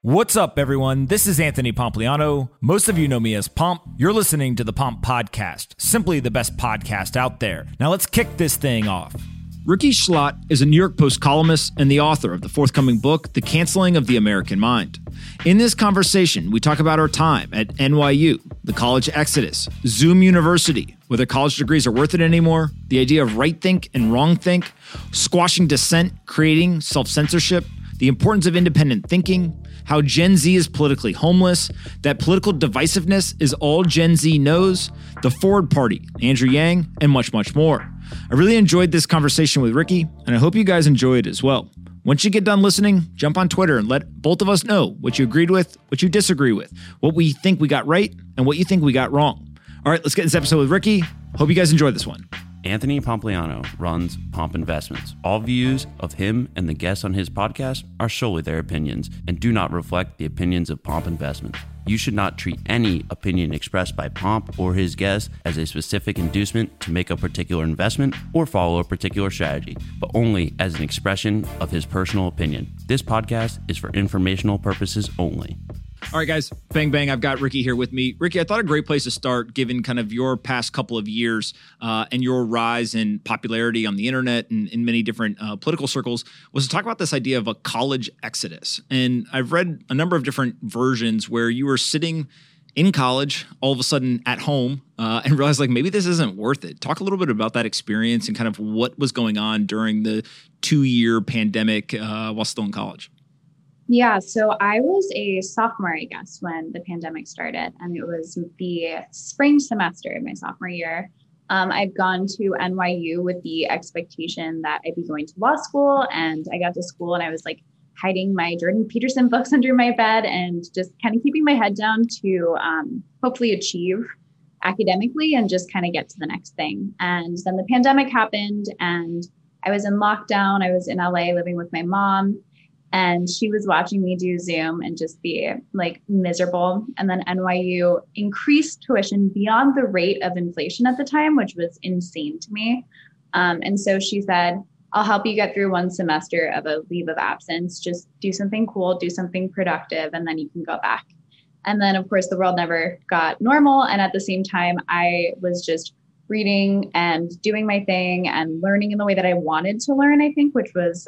What's up, everyone? This is Anthony Pompliano. Most of you know me as Pomp. You're listening to the Pomp Podcast, simply the best podcast out there. Now let's kick this thing off. Ricky Schlott is a New York Post columnist and the author of the forthcoming book, The Canceling of the American Mind. In this conversation, we talk about our time at NYU, the college exodus, Zoom University, whether college degrees are worth it anymore, the idea of right think and wrong think, squashing dissent, creating self-censorship, the importance of independent thinking, how Gen Z is politically homeless, that political divisiveness is all Gen Z knows, the Forward Party, Andrew Yang, and much, much more. I really enjoyed this conversation with Ricky, and I hope you guys enjoy it as well. Once you get done listening, jump on Twitter and let both of us know what you agreed with, what you disagree with, what we think we got right, and what you think we got wrong. All right, let's get this episode with Ricky. Hope you guys enjoy this one. Anthony Pompliano runs Pomp Investments. All views of him and the guests on his podcast are solely their opinions and do not reflect the opinions of Pomp Investments. You should not treat any opinion expressed by Pomp or his guests as a specific inducement to make a particular investment or follow a particular strategy, but only as an expression of his personal opinion. This podcast is for informational purposes only. All right, guys, bang, bang. I've got Ricky here with me. Ricky, I thought a great place to start, given kind of your past couple of years and your rise in popularity on the internet and in many different political circles, was to talk about this idea of a college exodus. And I've read a number of different versions where you were sitting in college, all of a sudden at home, and realized like maybe this isn't worth it. Talk a little bit about that experience and kind of what was going on during the 2-year pandemic while still in college. Yeah, so I was a sophomore, I guess, when the pandemic started, and it was the spring semester of my sophomore year. I'd gone to NYU with the expectation that I'd be going to law school, and I got to school and I was like hiding my Jordan Peterson books under my bed and just kind of keeping my head down to hopefully achieve academically and just kind of get to the next thing. And then the pandemic happened and I was in lockdown. I was in LA living with my mom. And she was watching me do Zoom and just be like miserable. And then NYU increased tuition beyond the rate of inflation at the time, which was insane to me. And so she said, I'll help you get through one semester of a leave of absence. Just do something cool, do something productive, and then you can go back. And then, of course, the world never got normal. And at the same time, I was just reading and doing my thing and learning in the way that I wanted to learn, I think, which was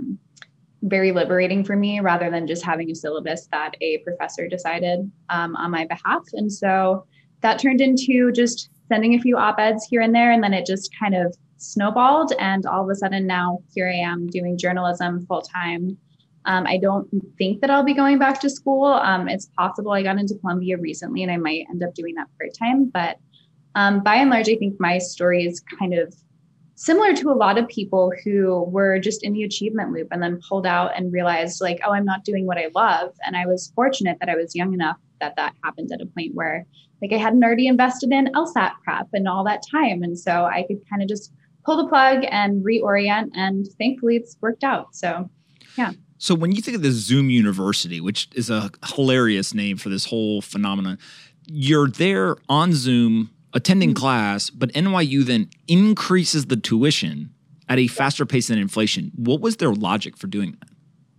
very liberating for me rather than just having a syllabus that a professor decided on my behalf. And so that turned into just sending a few op-eds here and there. And then it just kind of snowballed. And all of a sudden now here I am doing journalism full time. I don't think that I'll be going back to school. It's possible. I got into Columbia recently and I might end up doing that part-time. But by and large, I think my story is kind of similar to a lot of people who were just in the achievement loop and then pulled out and realized like, oh, I'm not doing what I love. And I was fortunate that I was young enough that happened at a point where like I hadn't already invested in LSAT prep and all that time. And so I could kind of just pull the plug and reorient. And thankfully it's worked out. So, yeah. So when you think of the Zoom University, which is a hilarious name for this whole phenomenon, you're there on Zoom attending class, but NYU then increases the tuition at a faster pace than inflation. What was their logic for doing that?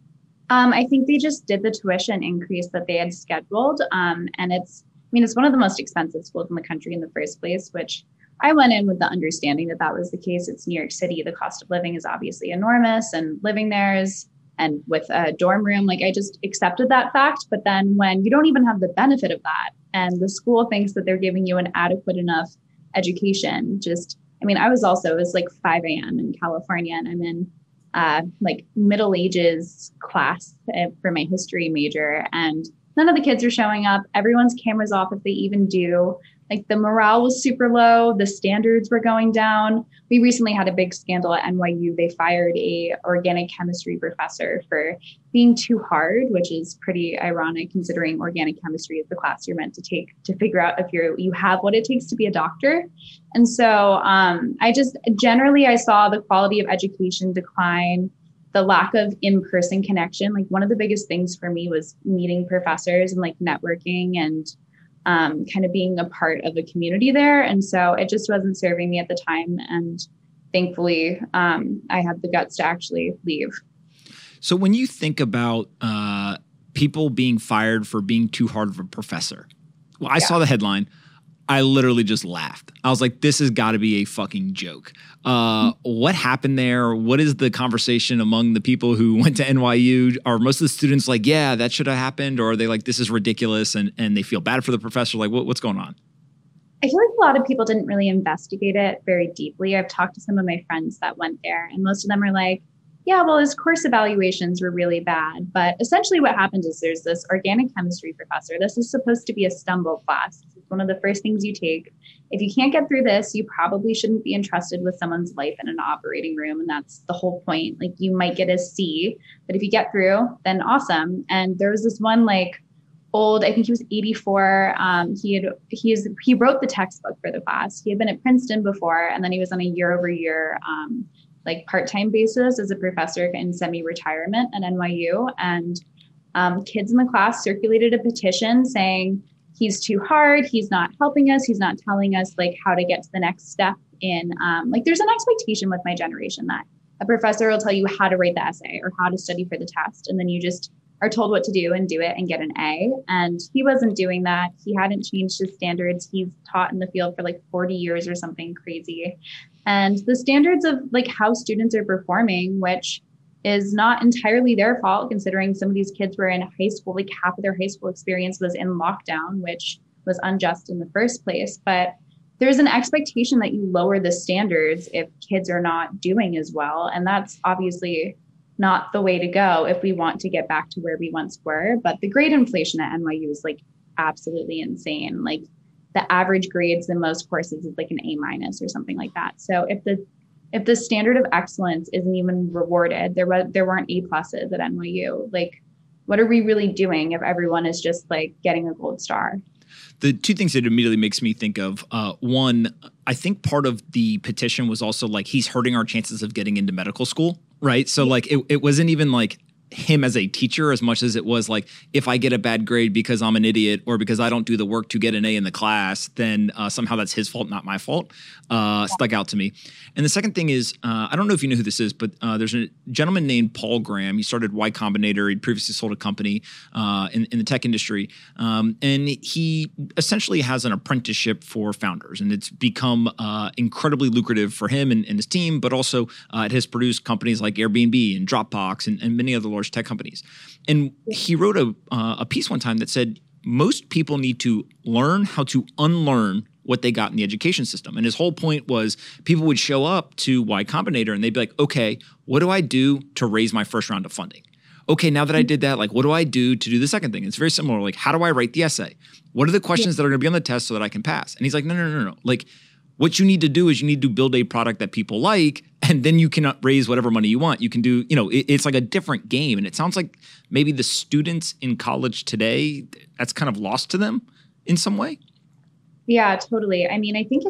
I think they just did the tuition increase that they had scheduled. And it's one of the most expensive schools in the country in the first place, which I went in with the understanding that that was the case. It's New York City. The cost of living is obviously enormous and living there is, and with a dorm room, like I just accepted that fact. But then when you don't even have the benefit of that and the school thinks that they're giving you an adequate enough education, it was like 5 a.m. in California and I'm in like Middle Ages class for my history major and none of the kids are showing up. Everyone's cameras off if they even do. Like the morale was super low. The standards were going down. We recently had a big scandal at NYU. They fired a organic chemistry professor for being too hard, which is pretty ironic considering organic chemistry is the class you're meant to take to figure out if you have what it takes to be a doctor. And so I saw the quality of education decline, the lack of in-person connection. Like one of the biggest things for me was meeting professors and like networking and kind of being a part of a community there. And so it just wasn't serving me at the time. And thankfully, I had the guts to actually leave. So when you think about people being fired for being too hard of a professor. Well, I saw the headline. I literally just laughed. I was like, this has got to be a fucking joke. What happened there? What is the conversation among the people who went to NYU? Are most of the students like, yeah, that should have happened? Or are they like, this is ridiculous and they feel bad for the professor? Like, what's going on? I feel like a lot of people didn't really investigate it very deeply. I've talked to some of my friends that went there, and most of them are like, yeah, well, his course evaluations were really bad. But essentially what happened is there's this organic chemistry professor. This is supposed to be a stumble class. It's one of the first things you take. If you can't get through this, you probably shouldn't be entrusted with someone's life in an operating room. And that's the whole point. Like, you might get a C, but if you get through, then awesome. And there was this one like old, I think he was 84. He wrote the textbook for the class. He had been at Princeton before, and then he was on a year-over-year like part-time basis as a professor in semi-retirement at NYU. And kids in the class circulated a petition saying, he's too hard, he's not helping us, he's not telling us like how to get to the next step in, like there's an expectation with my generation that a professor will tell you how to write the essay or how to study for the test. And then you just are told what to do and do it and get an A. And he wasn't doing that. He hadn't changed his standards. He's taught in the field for like 40 years or something crazy. And the standards of like how students are performing, which is not entirely their fault, considering some of these kids were in high school, like half of their high school experience was in lockdown, which was unjust in the first place. But there's an expectation that you lower the standards if kids are not doing as well. And that's obviously not the way to go if we want to get back to where we once were. But the grade inflation at NYU is like absolutely insane. Like the average grades in most courses is like an A- or something like that. So if the standard of excellence isn't even rewarded, there weren't A+ at NYU. Like, what are we really doing if everyone is just like getting a gold star? The two things that immediately makes me think of, one, I think part of the petition was also like, he's hurting our chances of getting into medical school, right? So like, it wasn't even like him as a teacher as much as it was like, if I get a bad grade because I'm an idiot or because I don't do the work to get an A in the class, then somehow that's his fault, not my fault, stuck out to me. And the second thing is, I don't know if you know who this is, but there's a gentleman named Paul Graham. He started Y Combinator. He'd previously sold a company in the tech industry. And he essentially has an apprenticeship for founders. And it's become incredibly lucrative for him and his team, but also it has produced companies like Airbnb and Dropbox and many other large tech companies. And he wrote a piece one time that said, most people need to learn how to unlearn what they got in the education system. And his whole point was people would show up to Y Combinator and they'd be like, okay, what do I do to raise my first round of funding? Okay, now that I did that, like, what do I do to do the second thing? It's very similar. Like, how do I write the essay? What are the questions that are going to be on the test so that I can pass? And he's like, no. Like, what you need to do is you need to build a product that people like, and then you can raise whatever money you want. You can do, it's like a different game. And it sounds like maybe the students in college today, that's kind of lost to them in some way. Yeah, totally. I mean, I think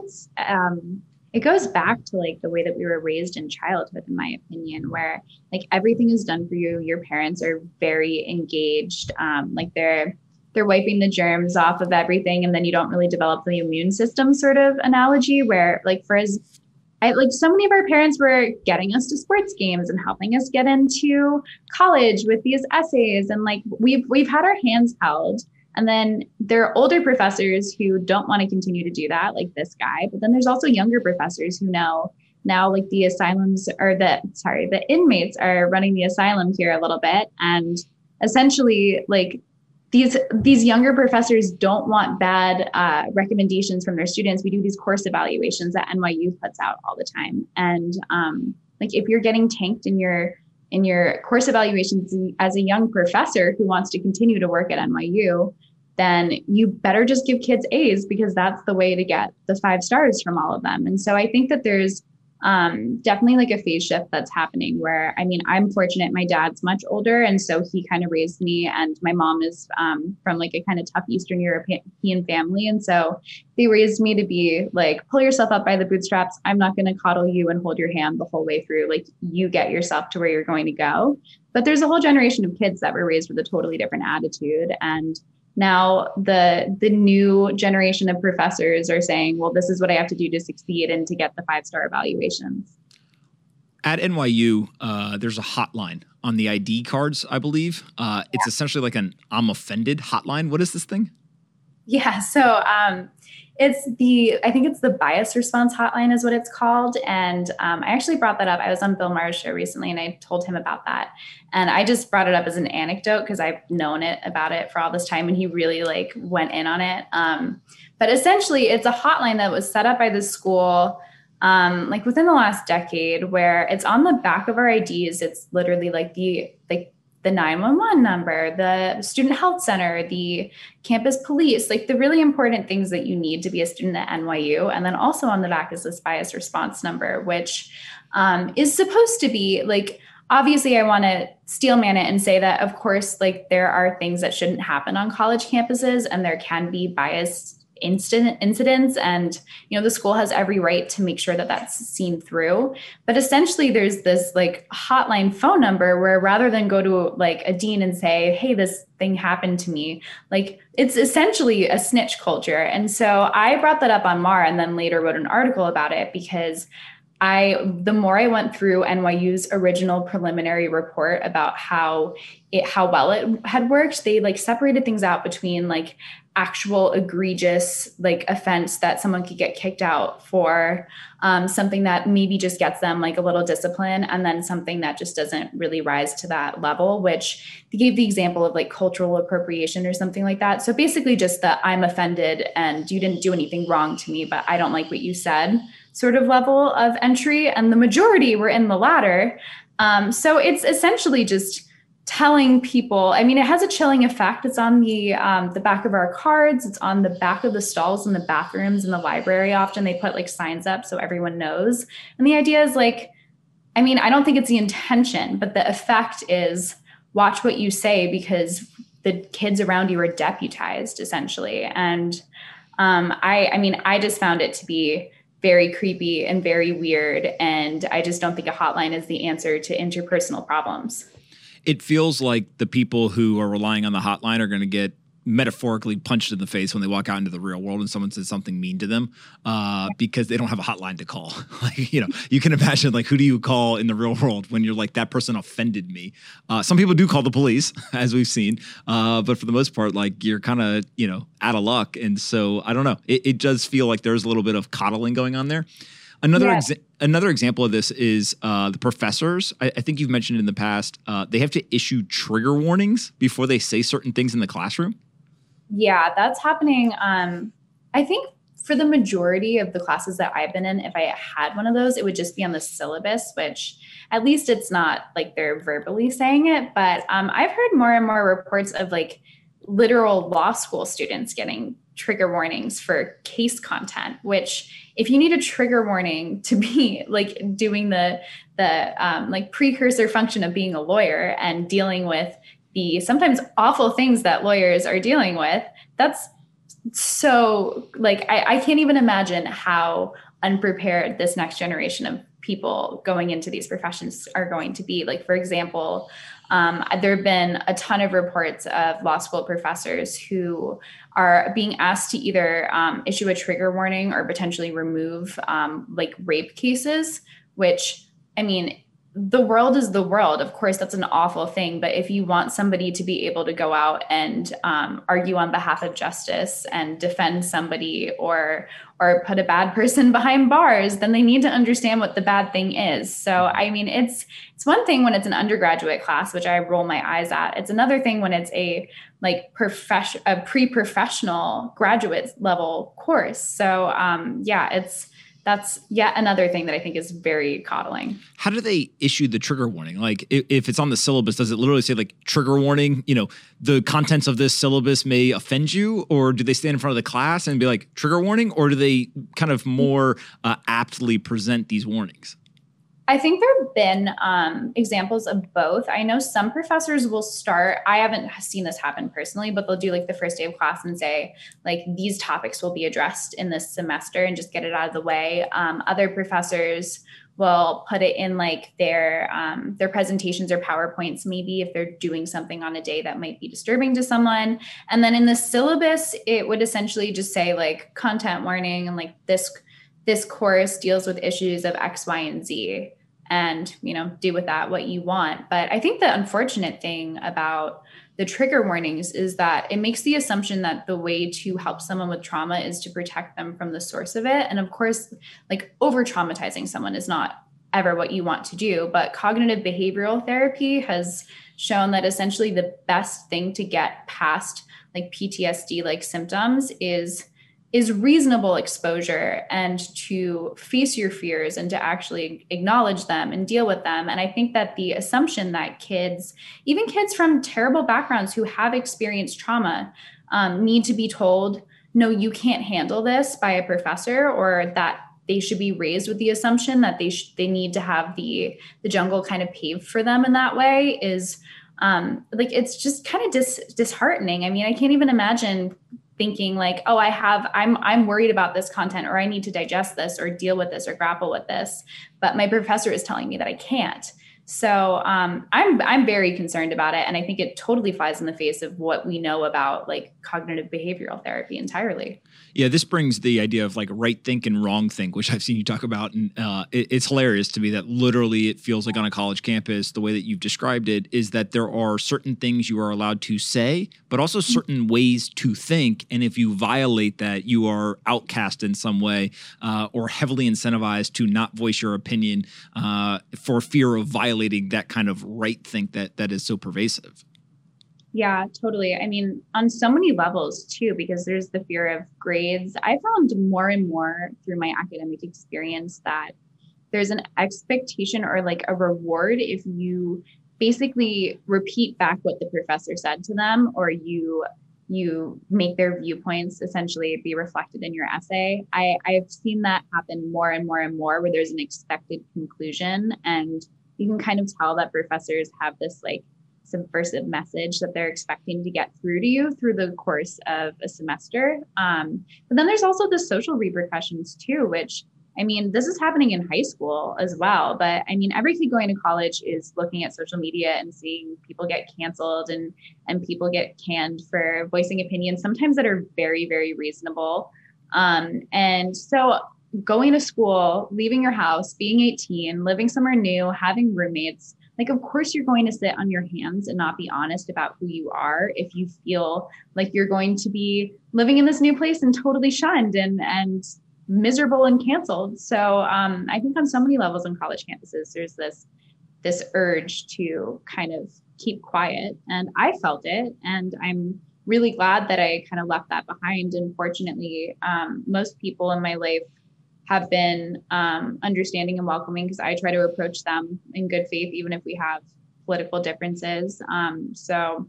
it goes back to like the way that we were raised in childhood, in my opinion, where like everything is done for you. Your parents are very engaged. Like they're wiping the germs off of everything, and then you don't really develop the immune system sort of analogy where like so many of our parents were getting us to sports games and helping us get into college with these essays. And like we've had our hands held. And then there are older professors who don't want to continue to do that, like this guy. But then there's also younger professors who know now, like the inmates are running the asylum here a little bit. And essentially, like these younger professors don't want bad recommendations from their students. We do these course evaluations that NYU puts out all the time. And like if you're getting tanked in your course evaluations as a young professor who wants to continue to work at NYU, then you better just give kids A's because that's the way to get the 5 stars from all of them. And so I think that there's definitely like a phase shift that's happening where, I mean, I'm fortunate. My dad's much older. And so he kind of raised me, and my mom is from like a kind of tough Eastern European family. And so they raised me to be like, pull yourself up by the bootstraps. I'm not going to coddle you and hold your hand the whole way through. Like you get yourself to where you're going to go. But there's a whole generation of kids that were raised with a totally different attitude. And now the new generation of professors are saying, well, this is what I have to do to succeed and to get the 5-star evaluations. At NYU, there's a hotline on the ID cards, I believe. It's essentially like an I'm offended hotline. What is this thing? Yeah. So I think it's the bias response hotline is what it's called. And I actually brought that up. I was on Bill Maher's show recently and I told him about that. And I just brought it up as an anecdote because I've known about it for all this time. And he really went in on it. But essentially it's a hotline that was set up by the school within the last decade, where it's on the back of our IDs. It's literally the 911 number, the student health center, the campus police, the really important things that you need to be a student at NYU. And then also on the back is this bias response number, which is supposed to be obviously I want to steelman it and say that, of course, there are things that shouldn't happen on college campuses and there can be bias incidents, and the school has every right to make sure that that's seen through. But essentially there's this hotline phone number where rather than go to a dean and say, hey, this thing happened to me, it's essentially a snitch culture. And so I brought that up on Maher and then later wrote an article about it because the more I went through NYU's original preliminary report about how well it had worked, they separated things out between actual egregious offense that someone could get kicked out for, something that maybe just gets them a little discipline, and then something that just doesn't really rise to that level, which they gave the example of cultural appropriation or something like that. So basically just that I'm offended and you didn't do anything wrong to me, but I don't like what you said sort of level of entry. And the majority were in the latter. So it's essentially just telling people, it has a chilling effect. It's on the back of our cards. It's on the back of the stalls in the bathrooms in the library. Often they put signs up so everyone knows. And the idea is I don't think it's the intention, but the effect is watch what you say because the kids around you are deputized essentially. And I just found it to be very creepy and very weird. And I just don't think a hotline is the answer to interpersonal problems. It feels like the people who are relying on the hotline are going to get metaphorically punched in the face when they walk out into the real world and someone says something mean to them because they don't have a hotline to call. You can imagine who do you call in the real world when you're that person offended me? Some people do call the police, as we've seen. But for the most part, you're kind of, out of luck. And so I don't know. It does feel like there's a little bit of coddling going on there. Another example of this is the professors. I think you've mentioned in the past, they have to issue trigger warnings before they say certain things in the classroom. Yeah, that's happening. I think for the majority of the classes that I've been in, if I had one of those, it would just be on the syllabus, which at least it's not they're verbally saying it. But I've heard more and more reports of literal law school students getting trigger warnings for case content, which if you need a trigger warning to be doing the precursor function of being a lawyer and dealing with the sometimes awful things that lawyers are dealing with, that's so I can't even imagine how unprepared this next generation of people going into these professions are going to be. For example, there have been a ton of reports of law school professors who are being asked to either issue a trigger warning or potentially remove rape cases, which, the world is the world. Of course, that's an awful thing. But if you want somebody to be able to go out and argue on behalf of justice and defend somebody or put a bad person behind bars, then they need to understand what the bad thing is. So, it's one thing when it's an undergraduate class, which I roll my eyes at. It's another thing when it's a pre-professional graduate level course. So, that's yet another thing that I think is very coddling. How do they issue the trigger warning? If it's on the syllabus, does it literally say trigger warning, the contents of this syllabus may offend you? Or do they stand in front of the class and be trigger warning? Or do they kind of more aptly present these warnings? I think there have been examples of both. I know some professors will start, I haven't seen this happen personally, but they'll do the first day of class and say, these topics will be addressed in this semester and just get it out of the way. Other professors will put it in their presentations or PowerPoints, maybe if they're doing something on a day that might be disturbing to someone. And then in the syllabus, it would essentially just say content warning and this course deals with issues of X, Y, and Z. and, do with that what you want. But I think the unfortunate thing about the trigger warnings is that it makes the assumption that the way to help someone with trauma is to protect them from the source of it. And of course, like over traumatizing someone is not ever what you want to do. But cognitive behavioral therapy has shown that essentially the best thing to get past like PTSD like symptoms is reasonable exposure and to face your fears and to actually acknowledge them and deal with them. And I think that the assumption that kids, even kids from terrible backgrounds who have experienced trauma, need to be told, no, you can't handle this by a professor, or that they should be raised with the assumption that they need to have the jungle kind of paved for them in that way is it's just kind of disheartening. I mean, I can't even imagine thinking like, oh, I'm worried about this content, or I need to digest this or deal with this or grapple with this, but my professor is telling me that I can't. So I'm very concerned about it. And I think it totally flies in the face of what we know about like cognitive behavioral therapy entirely. Yeah, this brings the idea of like right think and wrong think, which I've seen you talk about. And it's hilarious to me that literally it feels like on a college campus, the way that you've described it is that there are certain things you are allowed to say, but also certain ways to think. And if you violate that, you are outcast in some way or heavily incentivized to not voice your opinion for fear of violating that kind of right think that is so pervasive. Yeah, totally. I mean, on so many levels too, because there's the fear of grades. I found more and more through my academic experience that there's an expectation or like a reward if you basically repeat back what the professor said to them, or you make their viewpoints essentially be reflected in your essay. I've seen that happen more and more and more, where there's an expected conclusion, and you can kind of tell that professors have this like subversive message that they're expecting to get through to you through the course of a semester. But then there's also the social repercussions too, which, I mean, this is happening in high school as well. But I mean, every kid going to college is looking at social media and seeing people get canceled and people get canned for voicing opinions, sometimes that are very, very reasonable. And so going to school, leaving your house, being 18, living somewhere new, having roommates, like, of course, you're going to sit on your hands and not be honest about who you are if you feel like you're going to be living in this new place and totally shunned and miserable and canceled. So I think on so many levels on college campuses, there's this urge to kind of keep quiet. And I felt it. And I'm really glad that I kind of left that behind. And fortunately, most people in my life have been understanding and welcoming, because I try to approach them in good faith, even if we have political differences. So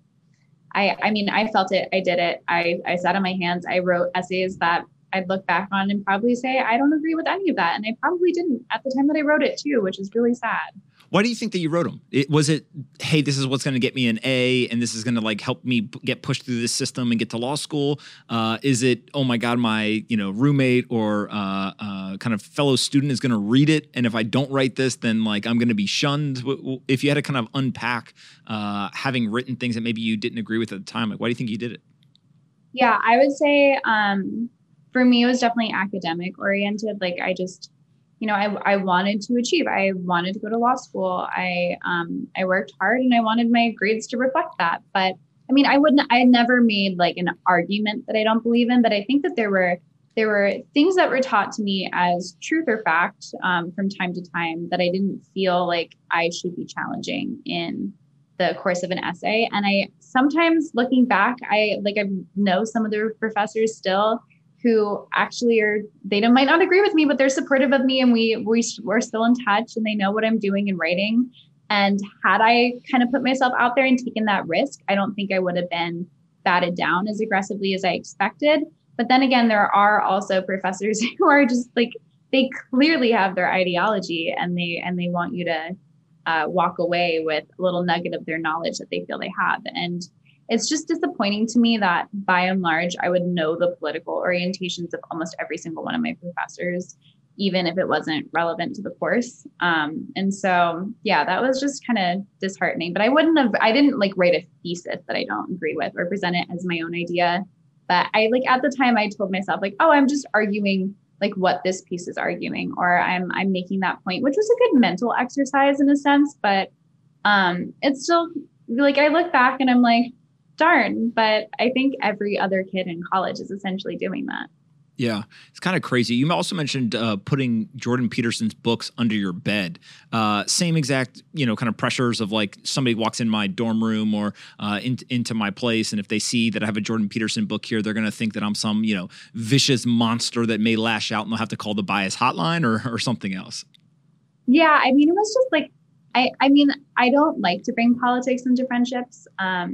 I mean, I felt it, I did it. I sat on my hands. I wrote essays that I'd look back on and probably say, I don't agree with any of that. And I probably didn't at the time that I wrote it too, which is really sad. Why do you think that you wrote them? Was it, hey, this is what's going to get me an A, and this is going to like help me get pushed through this system and get to law school? Is it, oh my God, my roommate or kind of fellow student is going to read it, and if I don't write this, then like I'm going to be shunned? If you had to kind of unpack having written things that maybe you didn't agree with at the time, like why do you think you did it? Yeah, I would say for me, it was definitely academic oriented. Like I just, I wanted to achieve. I wanted to go to law school. I worked hard and I wanted my grades to reflect that. But I mean, I never made like an argument that I don't believe in, but I think that there were things that were taught to me as truth or fact from time to time that I didn't feel like I should be challenging in the course of an essay. And I sometimes looking back, I know some of the professors still who actually might not agree with me, but they're supportive of me, and we're still in touch, and they know what I'm doing and writing. And had I kind of put myself out there and taken that risk, I don't think I would have been batted down as aggressively as I expected. But then again, there are also professors who are just like, they clearly have their ideology, and they want you to walk away with a little nugget of their knowledge that they feel they have. And it's just disappointing to me that by and large, I would know the political orientations of almost every single one of my professors, even if it wasn't relevant to the course. And so, yeah, that was just kind of disheartening, but I didn't like write a thesis that I don't agree with or present it as my own idea. But at the time I told myself like, oh, I'm just arguing like what this piece is arguing, or I'm making that point, which was a good mental exercise in a sense, but it's still like I look back and I'm like, darn, but I think every other kid in college is essentially doing that. Yeah, it's kind of crazy. You also mentioned putting Jordan Peterson's books under your bed. Same exact, kind of pressures of like somebody walks in my dorm room or into my place, and if they see that I have a Jordan Peterson book here, they're going to think that I'm some, vicious monster that may lash out and they'll have to call the bias hotline or something else. Yeah, I mean, it was just like, I don't like to bring politics into friendships.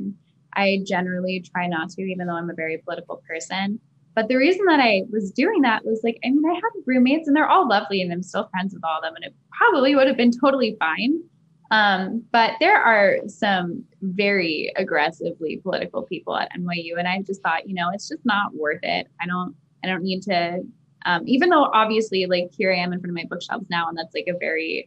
I generally try not to, even though I'm a very political person. But the reason that I was doing that was like, I have roommates and they're all lovely and I'm still friends with all of them and it probably would have been totally fine. But there are some very aggressively political people at NYU. And I just thought, it's just not worth it. I don't need to, even though obviously like here I am in front of my bookshelves now. And that's like a very,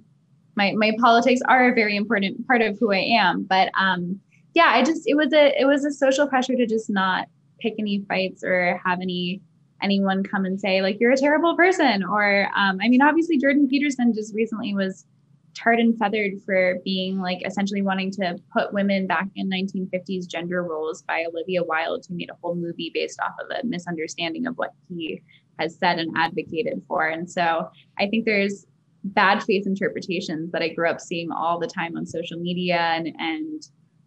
my politics are a very important part of who I am. But yeah, it was a social pressure to just not pick any fights or have anyone come and say like you're a terrible person, or obviously Jordan Peterson just recently was tarred and feathered for being like essentially wanting to put women back in 1950s gender roles by Olivia Wilde, who made a whole movie based off of a misunderstanding of what he has said and advocated for. And so I think there's bad faith interpretations that I grew up seeing all the time on social media, and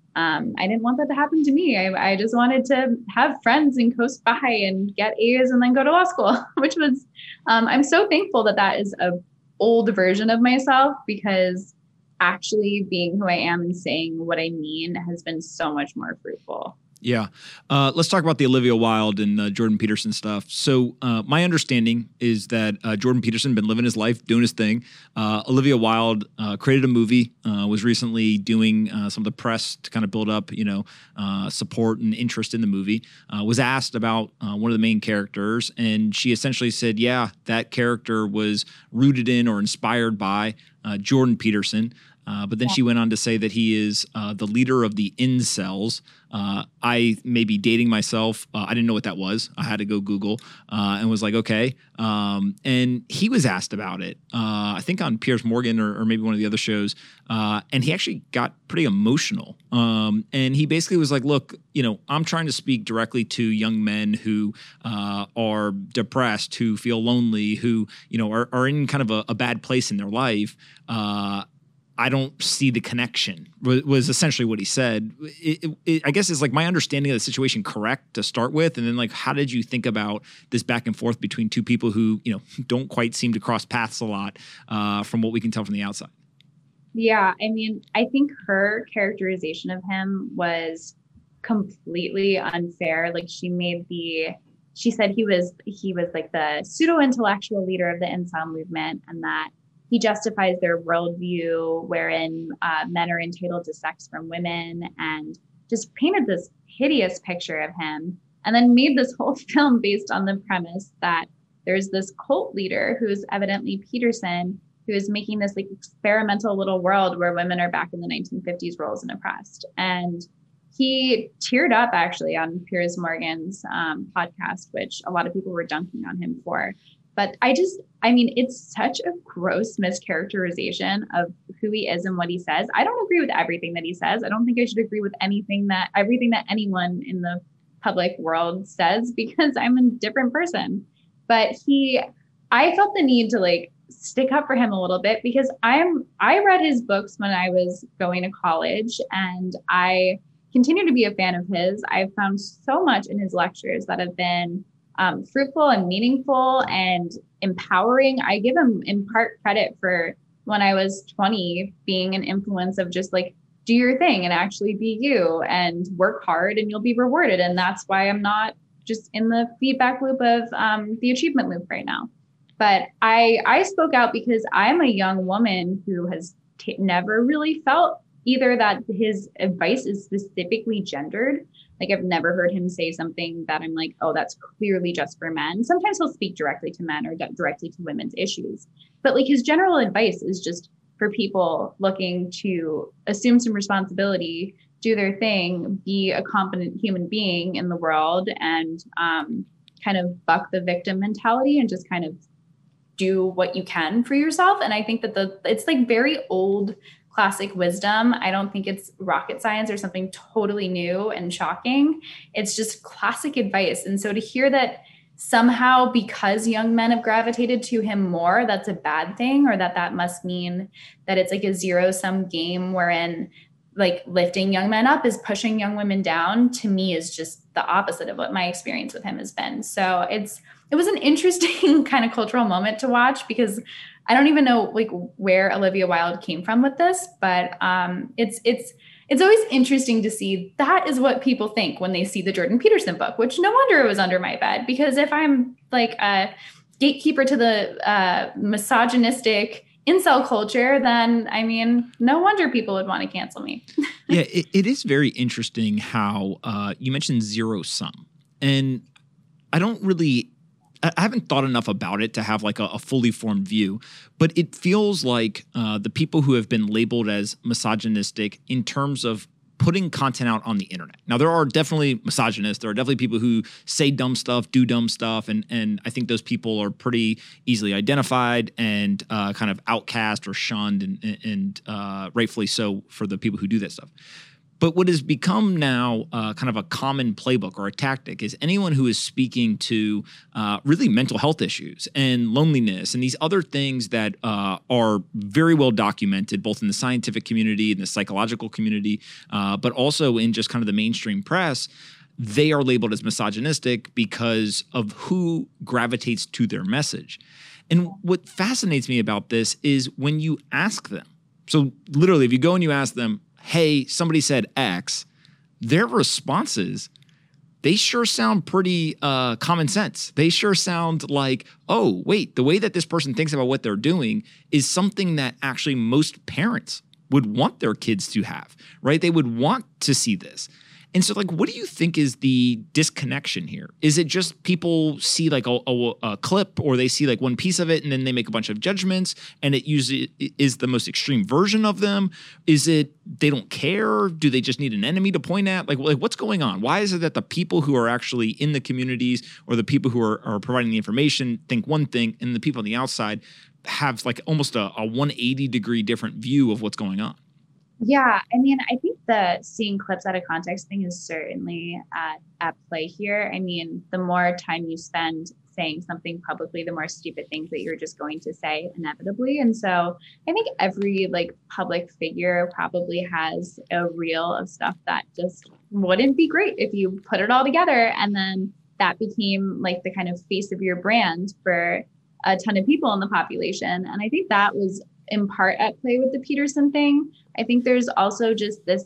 I didn't want that to happen to me. I just wanted to have friends and coast by and get A's and then go to law school, which was, I'm so thankful that is a old version of myself, because actually being who I am and saying what I mean has been so much more fruitful. Yeah. Let's talk about the Olivia Wilde and Jordan Peterson stuff. So my understanding is that Jordan Peterson been living his life, doing his thing. Olivia Wilde created a movie, was recently doing some of the press to kind of build up, support and interest in the movie, was asked about one of the main characters. And she essentially said, yeah, that character was rooted in or inspired by Jordan Peterson. But then she went on to say that he is the leader of the incels. I may be dating myself. I didn't know what that was. I had to go Google and was like, okay. And he was asked about it, I think on Piers Morgan or maybe one of the other shows. And he actually got pretty emotional. And he basically was like, look, I'm trying to speak directly to young men who are depressed, who feel lonely, who, are in kind of a bad place in their life. I don't see the connection, was essentially what he said. I guess is like my understanding of the situation correct to start with? And then like, how did you think about this back and forth between two people who, don't quite seem to cross paths a lot from what we can tell from the outside? Yeah. I think her characterization of him was completely unfair. Like she said he was like the pseudo-intellectual leader of the incel movement, and that he justifies their worldview wherein men are entitled to sex from women, and just painted this hideous picture of him, and then made this whole film based on the premise that there's this cult leader who's evidently Peterson, who is making this like experimental little world where women are back in the 1950s roles and oppressed. And he teared up actually on Piers Morgan's podcast, which a lot of people were dunking on him for. But it's such a gross mischaracterization of who he is and what he says. I don't agree with everything that he says. I don't think I should agree with everything that anyone in the public world says, because I'm a different person. But I felt the need to like stick up for him a little bit, because I read his books when I was going to college, and I continue to be a fan of his. I've found so much in his lectures that have been fruitful and meaningful and empowering. I give him in part credit for, when I was 20, being an influence of just like, do your thing and actually be you and work hard and you'll be rewarded. And that's why I'm not just in the feedback loop of the achievement loop right now. But I spoke out because I'm a young woman who has never really felt either that his advice is specifically gendered. Like, I've never heard him say something that I'm like, oh, that's clearly just for men. Sometimes he'll speak directly to men or directly to women's issues. But like, his general advice is just for people looking to assume some responsibility, do their thing, be a competent human being in the world, and kind of buck the victim mentality and just kind of do what you can for yourself. And I think that it's like very old classic wisdom. I don't think it's rocket science or something totally new and shocking. It's just classic advice. And so to hear that somehow because young men have gravitated to him more, that's a bad thing, or that must mean that it's like a zero-sum game wherein like lifting young men up is pushing young women down, to me is just the opposite of what my experience with him has been. So it was an interesting kind of cultural moment to watch, because I don't even know like where Olivia Wilde came from with this, but it's always interesting to see that is what people think when they see the Jordan Peterson book, which no wonder it was under my bed, because if I'm like a gatekeeper to the misogynistic incel culture, then I mean, no wonder people would want to cancel me. Yeah, it is very interesting how you mentioned zero sum, and I haven't thought enough about it to have like a fully formed view, but it feels like the people who have been labeled as misogynistic in terms of putting content out on the internet. Now, there are definitely misogynists. There are definitely people who say dumb stuff, do dumb stuff, and I think those people are pretty easily identified and kind of outcast or shunned, and rightfully so for the people who do that stuff. But what has become now kind of a common playbook or a tactic is anyone who is speaking to really mental health issues and loneliness and these other things that are very well documented both in the scientific community and the psychological community, but also in just kind of the mainstream press. They are labeled as misogynistic because of who gravitates to their message. And what fascinates me about this is when you ask them, so literally if you go and you ask them, hey, somebody said X, their responses, they sure sound pretty common sense. They sure sound like, oh, wait, the way that this person thinks about what they're doing is something that actually most parents would want their kids to have, right? They would want to see this. And so, like, what do you think is the disconnection here? Is it just people see like a clip, or they see like one piece of it and then they make a bunch of judgments and it usually is the most extreme version of them? Is it they don't care? Do they just need an enemy to point at? Like what's going on? Why is it that the people who are actually in the communities or the people who are providing the information think one thing, and the people on the outside have like almost a 180-degree different view of what's going on? Yeah, I mean, I think the seeing clips out of context thing is certainly at play here. I mean, the more time you spend saying something publicly, the more stupid things that you're just going to say inevitably. And so I think every like public figure probably has a reel of stuff that just wouldn't be great if you put it all together. And then that became like the kind of face of your brand for a ton of people in the population. And I think that was in part at play with the Peterson thing. I think there's also just this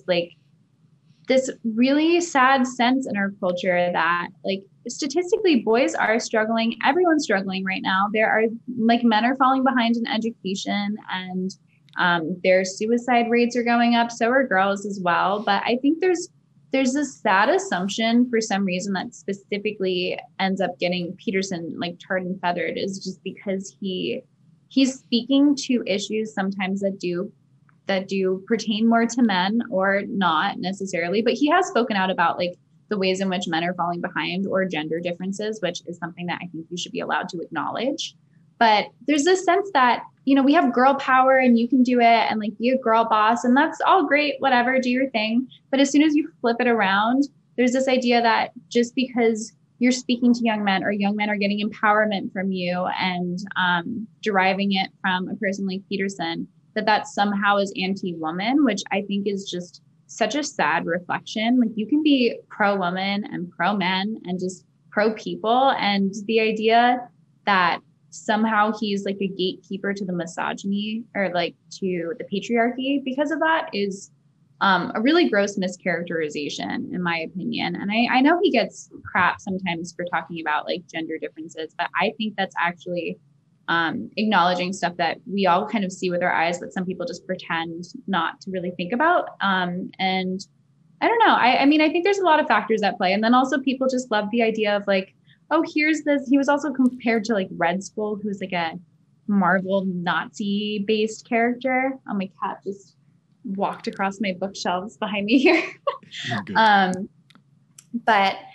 really sad sense in our culture that like statistically boys are struggling. Everyone's struggling right now. There are like men are falling behind in education, and their suicide rates are going up. So are girls as well. But I think there's this sad assumption for some reason that specifically ends up getting Peterson like tarred and feathered, is just because he's speaking to issues sometimes that do pertain more to men, or not necessarily, but he has spoken out about like the ways in which men are falling behind or gender differences, which is something that I think you should be allowed to acknowledge. But there's this sense that, you know, we have girl power and you can do it and like be a girl boss, and that's all great, whatever, do your thing. But as soon as you flip it around, there's this idea that just because you're speaking to young men, or young men are getting empowerment from you and deriving it from a person like Peterson, that somehow is anti-woman, which I think is just such a sad reflection. Like you can be pro-woman and pro-men and just pro-people. And the idea that somehow he's like a gatekeeper to the misogyny or like to the patriarchy because of that is a really gross mischaracterization, in my opinion. And I know he gets crap sometimes for talking about like gender differences, but I think that's actually acknowledging stuff that we all kind of see with our eyes, but some people just pretend not to really think about. And I don't know. I mean, I think there's a lot of factors at play. And then also people just love the idea of like, oh, here's this. He was also compared to like Red Skull, who's like a Marvel Nazi based character. Oh, my cat just walked across my bookshelves behind me here. But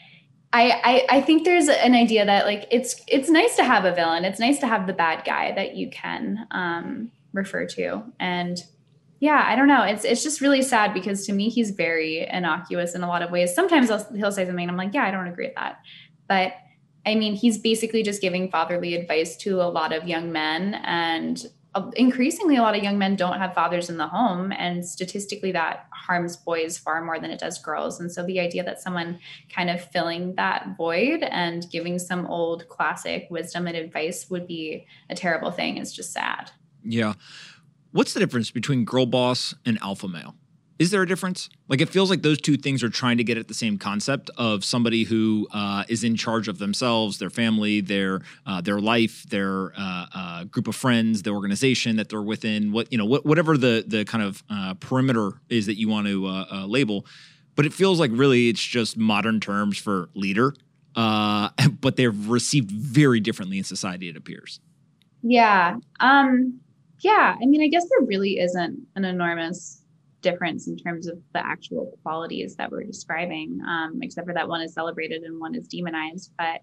I think there's an idea that like it's nice to have a villain. It's nice to have the bad guy that you can refer to. And yeah, I don't know. It's just really sad because to me he's very innocuous in a lot of ways. Sometimes he'll say something and I'm like, yeah, I don't agree with that. But I mean, he's basically just giving fatherly advice to a lot of young men, and increasingly a lot of young men don't have fathers in the home, and statistically that harms boys far more than it does girls. And so the idea that someone kind of filling that void and giving some old classic wisdom and advice would be a terrible thing is just sad. Yeah. What's the difference between girl boss and alpha male? Is there a difference? Like, it feels like those two things are trying to get at the same concept of somebody who is in charge of themselves, their family, their life, their group of friends, the organization that they're within, whatever the kind of perimeter is that you want to label. But it feels like really it's just modern terms for leader, but they're received very differently in society, it appears. Yeah. Yeah. I mean, I guess there really isn't an enormous difference in terms of the actual qualities that we're describing, except for that one is celebrated and one is demonized. But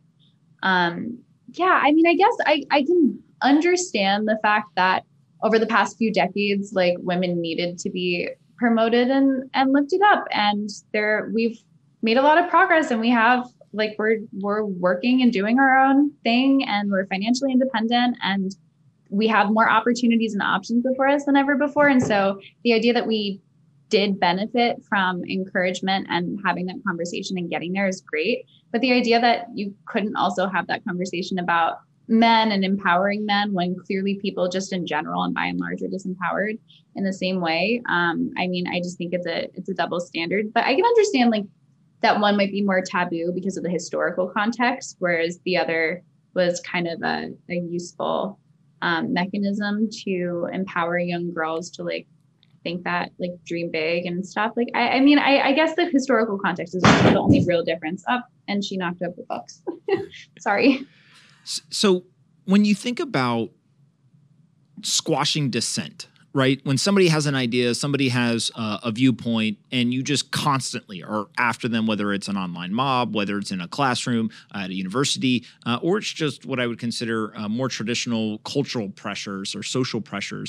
yeah, I mean, I guess I can understand the fact that over the past few decades, like women needed to be promoted and lifted up, and we've made a lot of progress, and we have like we're working and doing our own thing, and we're financially independent, and we have more opportunities and options before us than ever before. And so the idea that we did benefit from encouragement and having that conversation and getting there is great. But the idea that you couldn't also have that conversation about men and empowering men when clearly people just in general and by and large are disempowered in the same way. I mean, I just think it's a double standard, but I can understand like that one might be more taboo because of the historical context, whereas the other was kind of a useful mechanism to empower young girls to like think that like dream big and stuff. Like I mean I guess the historical context is the only real difference. And she knocked up the books. Sorry. So when you think about squashing dissent, right? When somebody has an idea, somebody has a viewpoint, and you just constantly are after them, whether it's an online mob, whether it's in a classroom, at a university, or it's just what I would consider more traditional cultural pressures or social pressures,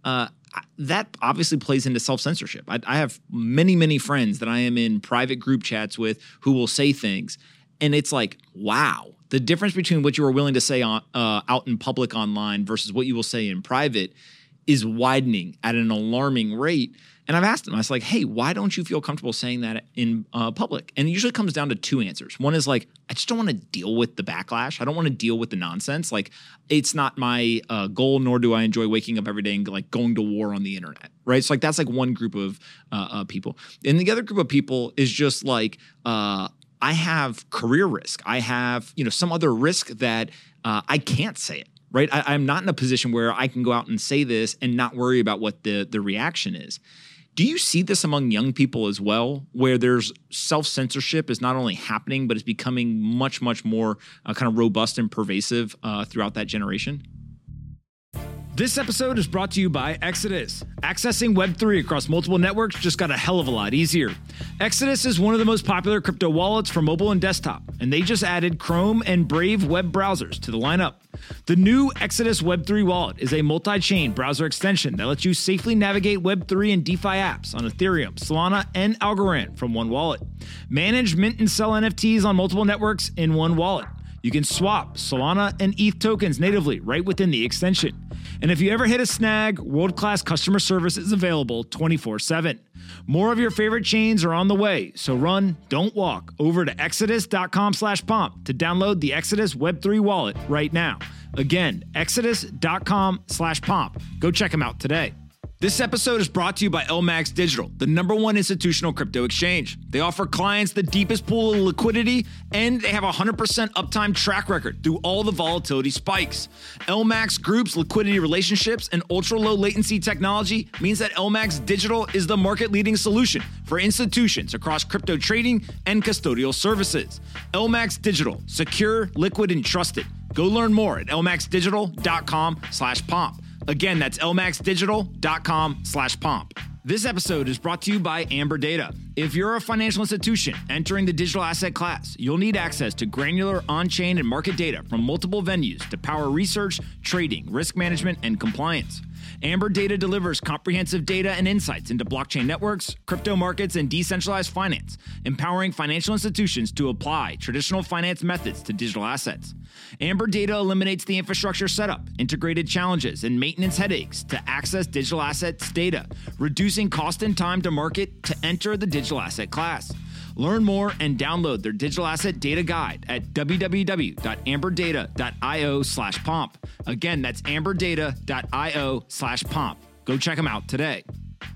that obviously plays into self-censorship. I have many, many friends that I am in private group chats with who will say things, and it's like, wow, the difference between what you are willing to say out in public online versus what you will say in private is widening at an alarming rate. And I've asked them, I was like, hey, why don't you feel comfortable saying that in public? And it usually comes down to two answers. One is like, I just don't want to deal with the backlash. I don't want to deal with the nonsense. Like, it's not my goal, nor do I enjoy waking up every day and like going to war on the internet, right? So like, that's like one group of people. And the other group of people is just like, I have career risk. I have, some other risk that I can't say it. Right? I'm not in a position where I can go out and say this and not worry about what the reaction is. Do you see this among young people as well, where there's self-censorship is not only happening, but it's becoming much, much more kind of robust and pervasive throughout that generation? This episode is brought to you by Exodus. Accessing Web3 across multiple networks just got a hell of a lot easier. Exodus is one of the most popular crypto wallets for mobile and desktop, and they just added Chrome and Brave web browsers to the lineup. The new Exodus Web3 wallet is a multi-chain browser extension that lets you safely navigate Web3 and DeFi apps on Ethereum, Solana, and Algorand from one wallet. Manage, mint, and sell NFTs on multiple networks in one wallet. You can swap Solana and ETH tokens natively right within the extension. And if you ever hit a snag, world-class customer service is available 24/7. More of your favorite chains are on the way, so run, don't walk, over to exodus.com/pomp to download the Exodus Web3 wallet right now. Again, exodus.com/pomp. Go check them out today. This episode is brought to you by LMAX Digital, the #1 institutional crypto exchange. They offer clients the deepest pool of liquidity, and they have a 100% uptime track record through all the volatility spikes. LMAX Group's liquidity relationships and ultra-low latency technology means that LMAX Digital is the market-leading solution for institutions across crypto trading and custodial services. LMAX Digital, secure, liquid, and trusted. Go learn more at lmaxdigital.com/pomp. Again, that's lmaxdigital.com/pomp. This episode is brought to you by Amber Data. If you're a financial institution entering the digital asset class, you'll need access to granular on-chain and market data from multiple venues to power research, trading, risk management, and compliance. Amber Data delivers comprehensive data and insights into blockchain networks, crypto markets, and decentralized finance, empowering financial institutions to apply traditional finance methods to digital assets. Amber Data eliminates the infrastructure setup, integrated challenges, and maintenance headaches to access digital assets data, reducing cost and time to market to enter the digital asset class. Learn more and download their digital asset data guide at www.amberdata.io/pomp. Again, that's amberdata.io/pomp. Go check them out today.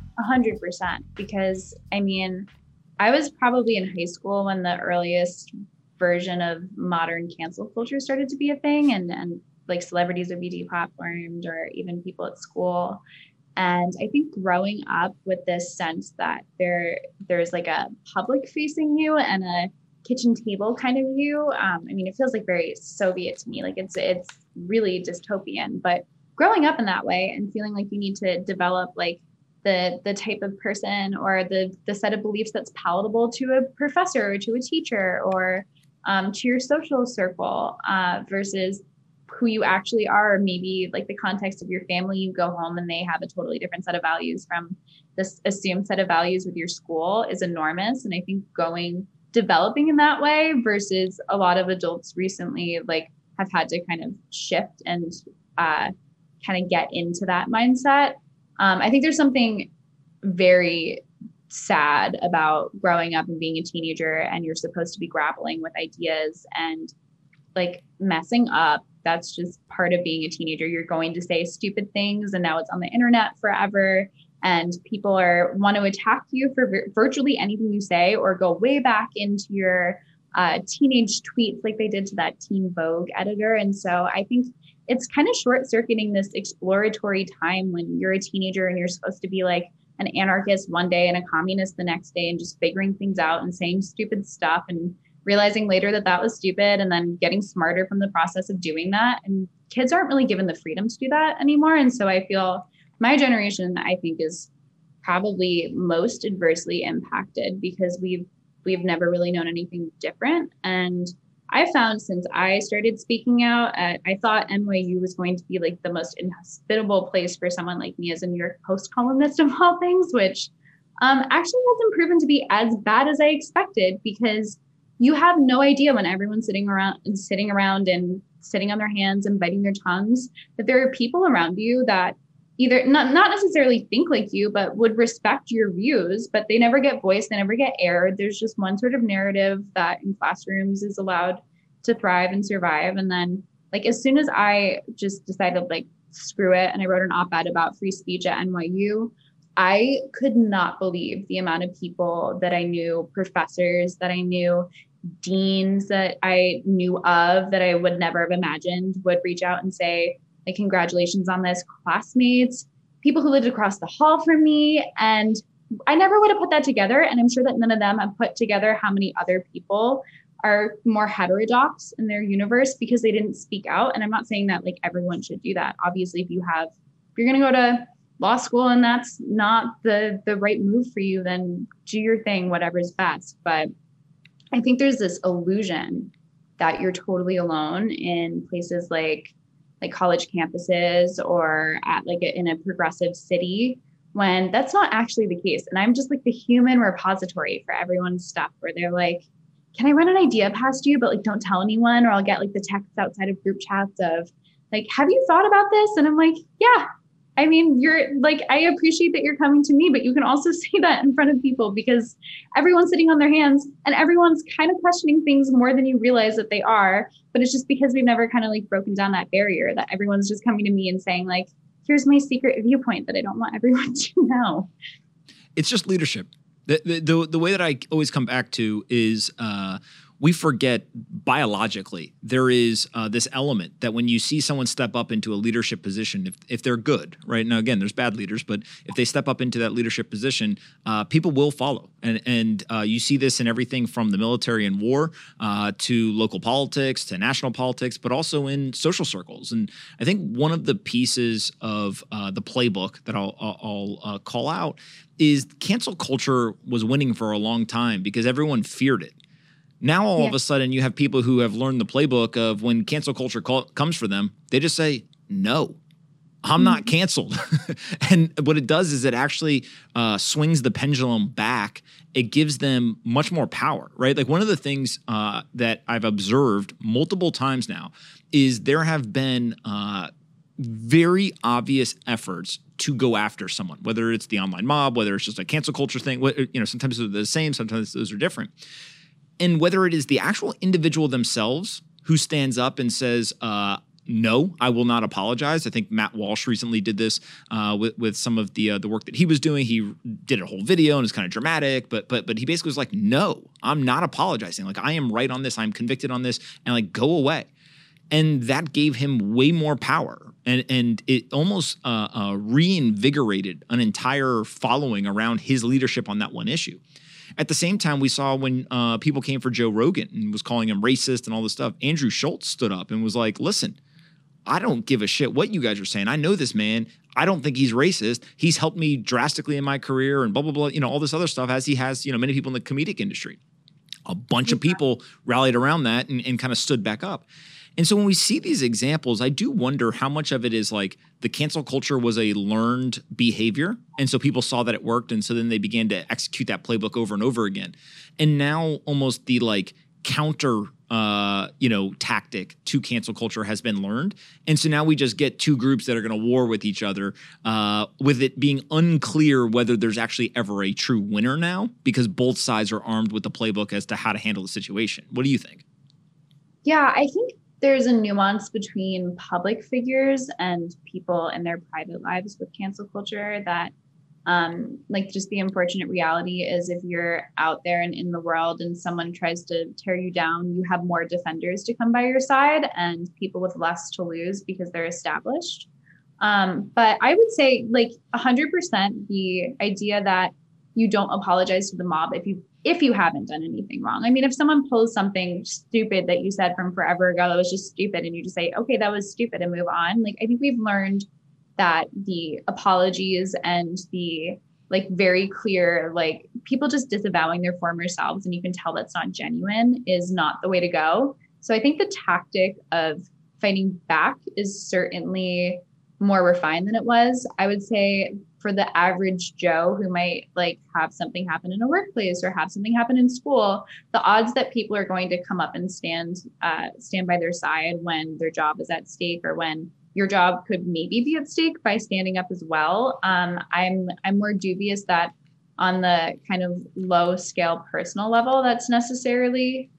100%. Because I mean, I was probably in high school when the earliest version of modern cancel culture started to be a thing, and like celebrities would be deplatformed, or even people at school. And I think growing up with this sense that there's like a public facing you and a kitchen table kind of you. I mean, it feels like very Soviet to me. Like it's really dystopian. But growing up in that way and feeling like you need to develop like the type of person or the set of beliefs that's palatable to a professor or to a teacher or to your social circle versus who you actually are, or maybe like the context of your family. You go home and they have a totally different set of values from this assumed set of values with your school is enormous. And I think developing in that way versus a lot of adults recently like have had to kind of shift and kind of get into that mindset. I think there's something very sad about growing up and being a teenager, and you're supposed to be grappling with ideas and like messing up. That's just part of being a teenager. You're going to say stupid things, and now it's on the internet forever. And people want to attack you for virtually anything you say, or go way back into your teenage tweets like they did to that Teen Vogue editor. And so I think it's kind of short-circuiting this exploratory time when you're a teenager and you're supposed to be like an anarchist one day and a communist the next day and just figuring things out and saying stupid stuff and realizing later that was stupid, and then getting smarter from the process of doing that. And kids aren't really given the freedom to do that anymore. And so I feel my generation, I think, is probably most adversely impacted because we've never really known anything different. And I found since I started speaking out, I thought NYU was going to be like the most inhospitable place for someone like me as a New York Post columnist of all things, which actually hasn't proven to be as bad as I expected, because you have no idea when everyone's sitting around and sitting on their hands and biting their tongues, that there are people around you that either not necessarily think like you, but would respect your views, but they never get voiced, they never get aired. There's just one sort of narrative that in classrooms is allowed to thrive and survive. And then like, as soon as I just decided like, screw it, and I wrote an op-ed about free speech at NYU, I could not believe the amount of people that I knew, professors that I knew, deans that I knew of that I would never have imagined would reach out and say, like, congratulations on this, classmates, people who lived across the hall from me. And I never would have put that together. And I'm sure that none of them have put together how many other people are more heterodox in their universe because they didn't speak out. And I'm not saying that like everyone should do that. Obviously, if you're going to go to law school and that's not the right move for you, then do your thing, whatever's best. But I think there's this illusion that you're totally alone in places like college campuses or at like in a progressive city, when that's not actually the case. And I'm just like the human repository for everyone's stuff, where they're like, can I run an idea past you, but like don't tell anyone, or I'll get like the texts outside of group chats of like, have you thought about this? And I'm like, yeah. I mean, you're like, I appreciate that you're coming to me, but you can also say that in front of people, because everyone's sitting on their hands and everyone's kind of questioning things more than you realize that they are. But it's just because we've never kind of like broken down that barrier, that everyone's just coming to me and saying like, here's my secret viewpoint that I don't want everyone to know. It's just leadership. The way that I always come back to is we forget biologically there is this element that when you see someone step up into a leadership position, if they're good, right? Now, again, there's bad leaders, but if they step up into that leadership position, people will follow. And you see this in everything from the military and war to local politics to national politics, but also in social circles. And I think one of the pieces of the playbook that I'll call out is cancel culture was winning for a long time because everyone feared it. Now, all of a sudden, you have people who have learned the playbook of when cancel culture comes for them, they just say, no, I'm not canceled. And what it does is it actually swings the pendulum back. It gives them much more power, right? Like one of the things that I've observed multiple times now is there have been very obvious efforts to go after someone, whether it's the online mob, whether it's just a cancel culture thing. Sometimes they're the same, sometimes those are different. And whether it is the actual individual themselves who stands up and says, no, I will not apologize. I think Matt Walsh recently did this with some of the work that he was doing. He did a whole video and it's kind of dramatic, but he basically was like, no, I'm not apologizing. Like I am right on this. I'm convicted on this, and like go away. And that gave him way more power. And it almost reinvigorated an entire following around his leadership on that one issue. At the same time, we saw when people came for Joe Rogan and was calling him racist and all this stuff, Andrew Schultz stood up and was like, listen, I don't give a shit what you guys are saying. I know this man. I don't think he's racist. He's helped me drastically in my career and blah, blah, blah, all this other stuff as he has, many people in the comedic industry. A bunch of people rallied around that and kind of stood back up. And so when we see these examples, I do wonder how much of it is like the cancel culture was a learned behavior. And so people saw that it worked. And so then they began to execute that playbook over and over again. And now almost the like counter, tactic to cancel culture has been learned. And so now we just get two groups that are going to war with each other, with it being unclear whether there's actually ever a true winner now, because both sides are armed with the playbook as to how to handle the situation. What do you think? Yeah, I think there's a nuance between public figures and people in their private lives with cancel culture that just the unfortunate reality is if you're out there and in the world and someone tries to tear you down, you have more defenders to come by your side and people with less to lose because they're established. But I would say 100% the idea that you don't apologize to the mob if you haven't done anything wrong. I mean, if someone pulls something stupid that you said from forever ago that was just stupid and you just say, okay, that was stupid and move on. I think we've learned that the apologies and the very clear, people just disavowing their former selves and you can tell that's not genuine is not the way to go. So I think the tactic of fighting back is certainly more refined than it was. I would say for the average Joe who might have something happen in a workplace or have something happen in school, the odds that people are going to come up and stand by their side when their job is at stake or when your job could maybe be at stake by standing up as well. I'm more dubious that on the kind of low scale personal level that's necessarily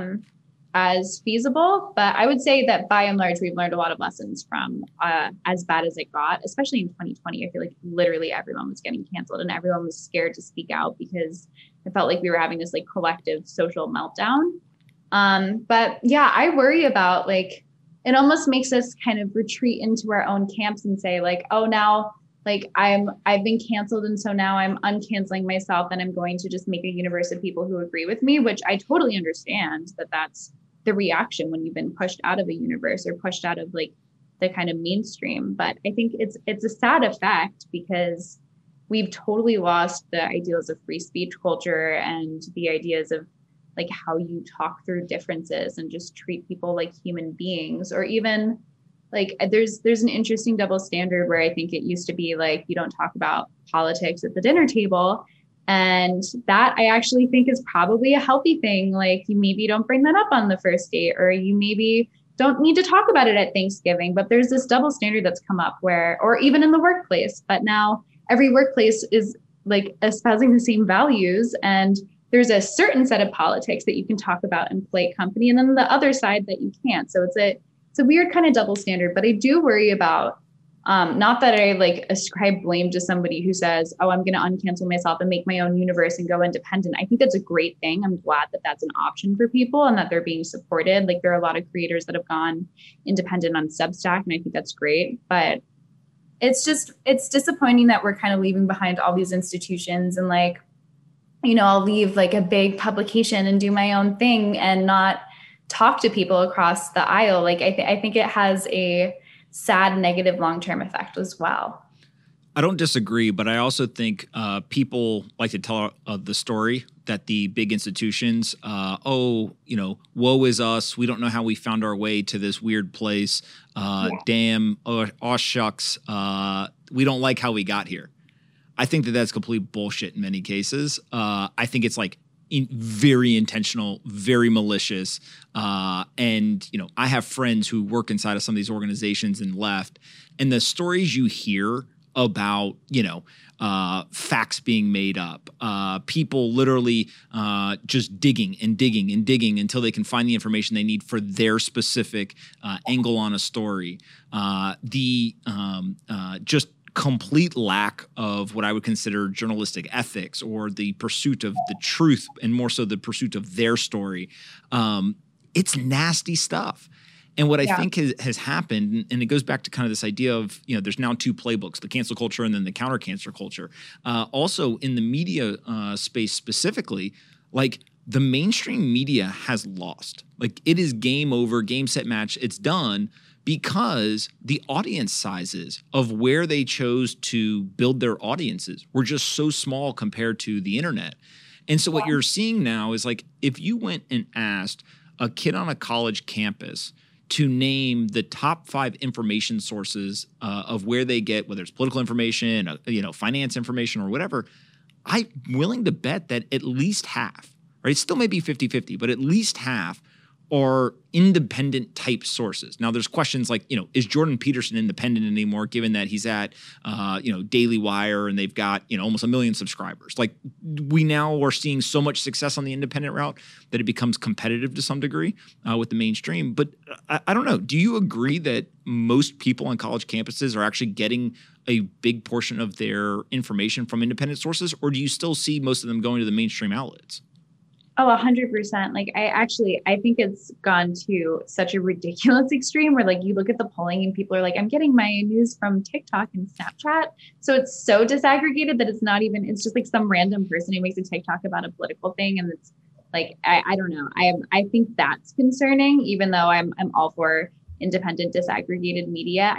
as feasible. But I would say that by and large, we've learned a lot of lessons from as bad as it got, especially in 2020. I feel like literally everyone was getting canceled and everyone was scared to speak out because it felt like we were having this collective social meltdown. But yeah, I worry about it almost makes us kind of retreat into our own camps and say oh, now I've been canceled. And so now I'm uncanceling myself and I'm going to just make a universe of people who agree with me, which I totally understand that that's the reaction when you've been pushed out of a universe or pushed out of the kind of mainstream. But I think it's a sad effect because we've totally lost the ideals of free speech culture and the ideas of how you talk through differences and just treat people like human beings, or even there's an interesting double standard where I think it used to be you don't talk about politics at the dinner table. And that I actually think is probably a healthy thing. You maybe don't bring that up on the first date, or you maybe don't need to talk about it at Thanksgiving, but there's this double standard that's come up or even in the workplace, but now every workplace is espousing the same values. And there's a certain set of politics that you can talk about in polite company, and then the other side that you can't. So it's a weird kind of double standard, but I do worry about Not that I like ascribe blame to somebody who says, oh, I'm going to uncancel myself and make my own universe and go independent. I think that's a great thing. I'm glad that that's an option for people and that they're being supported. Like there are a lot of creators that have gone independent on Substack, and I think that's great. But it's disappointing that we're kind of leaving behind all these institutions and like, you know, I'll leave like a big publication and do my own thing and not talk to people across the aisle. Like I think it has a sad negative long-term effect as well. I don't disagree, but I also think people like to tell the story that the big institutions, woe is us. We don't know how we found our way to this weird place. Damn, shucks. We don't like how we got here. I think that that's complete bullshit in many cases. I think it's like very intentional, very malicious. And, you know, I have friends who work inside of some of these organizations and left. And the stories you hear about, facts being made up, people literally just digging and digging and digging until they can find the information they need for their specific angle on a story. Just complete lack of what I would consider journalistic ethics or the pursuit of the truth, and more so the pursuit of their story. It's nasty stuff. And what I think has happened, and it goes back to kind of this idea of, there's now two playbooks, the cancel culture and then the counter cancel culture. Also in the media space specifically, like the mainstream media has lost. Like it is game over, game, set, match, it's done, because the audience sizes of where they chose to build their audiences were just so small compared to the internet. And so what you're seeing now is like, if you went and asked a kid on a college campus to name the top 5 information sources of where they get, whether it's political information, finance information or whatever, I'm willing to bet that at least half, right? It still may be 50-50, but at least half are independent type sources. Now there's questions like, is Jordan Peterson independent anymore, given that he's at, Daily Wire and they've got, almost 1 million subscribers. Like we now are seeing so much success on the independent route that it becomes competitive to some degree with the mainstream. But I don't know. Do you agree that most people on college campuses are actually getting a big portion of their information from independent sources, or do you still see most of them going to the mainstream outlets? Oh, 100%. Like I think it's gone to such a ridiculous extreme where like you look at the polling and people are like, I'm getting my news from TikTok and Snapchat. So it's so disaggregated that it's just like some random person who makes a TikTok about a political thing. And it's like, I don't know. I think that's concerning, even though I'm all for independent disaggregated media.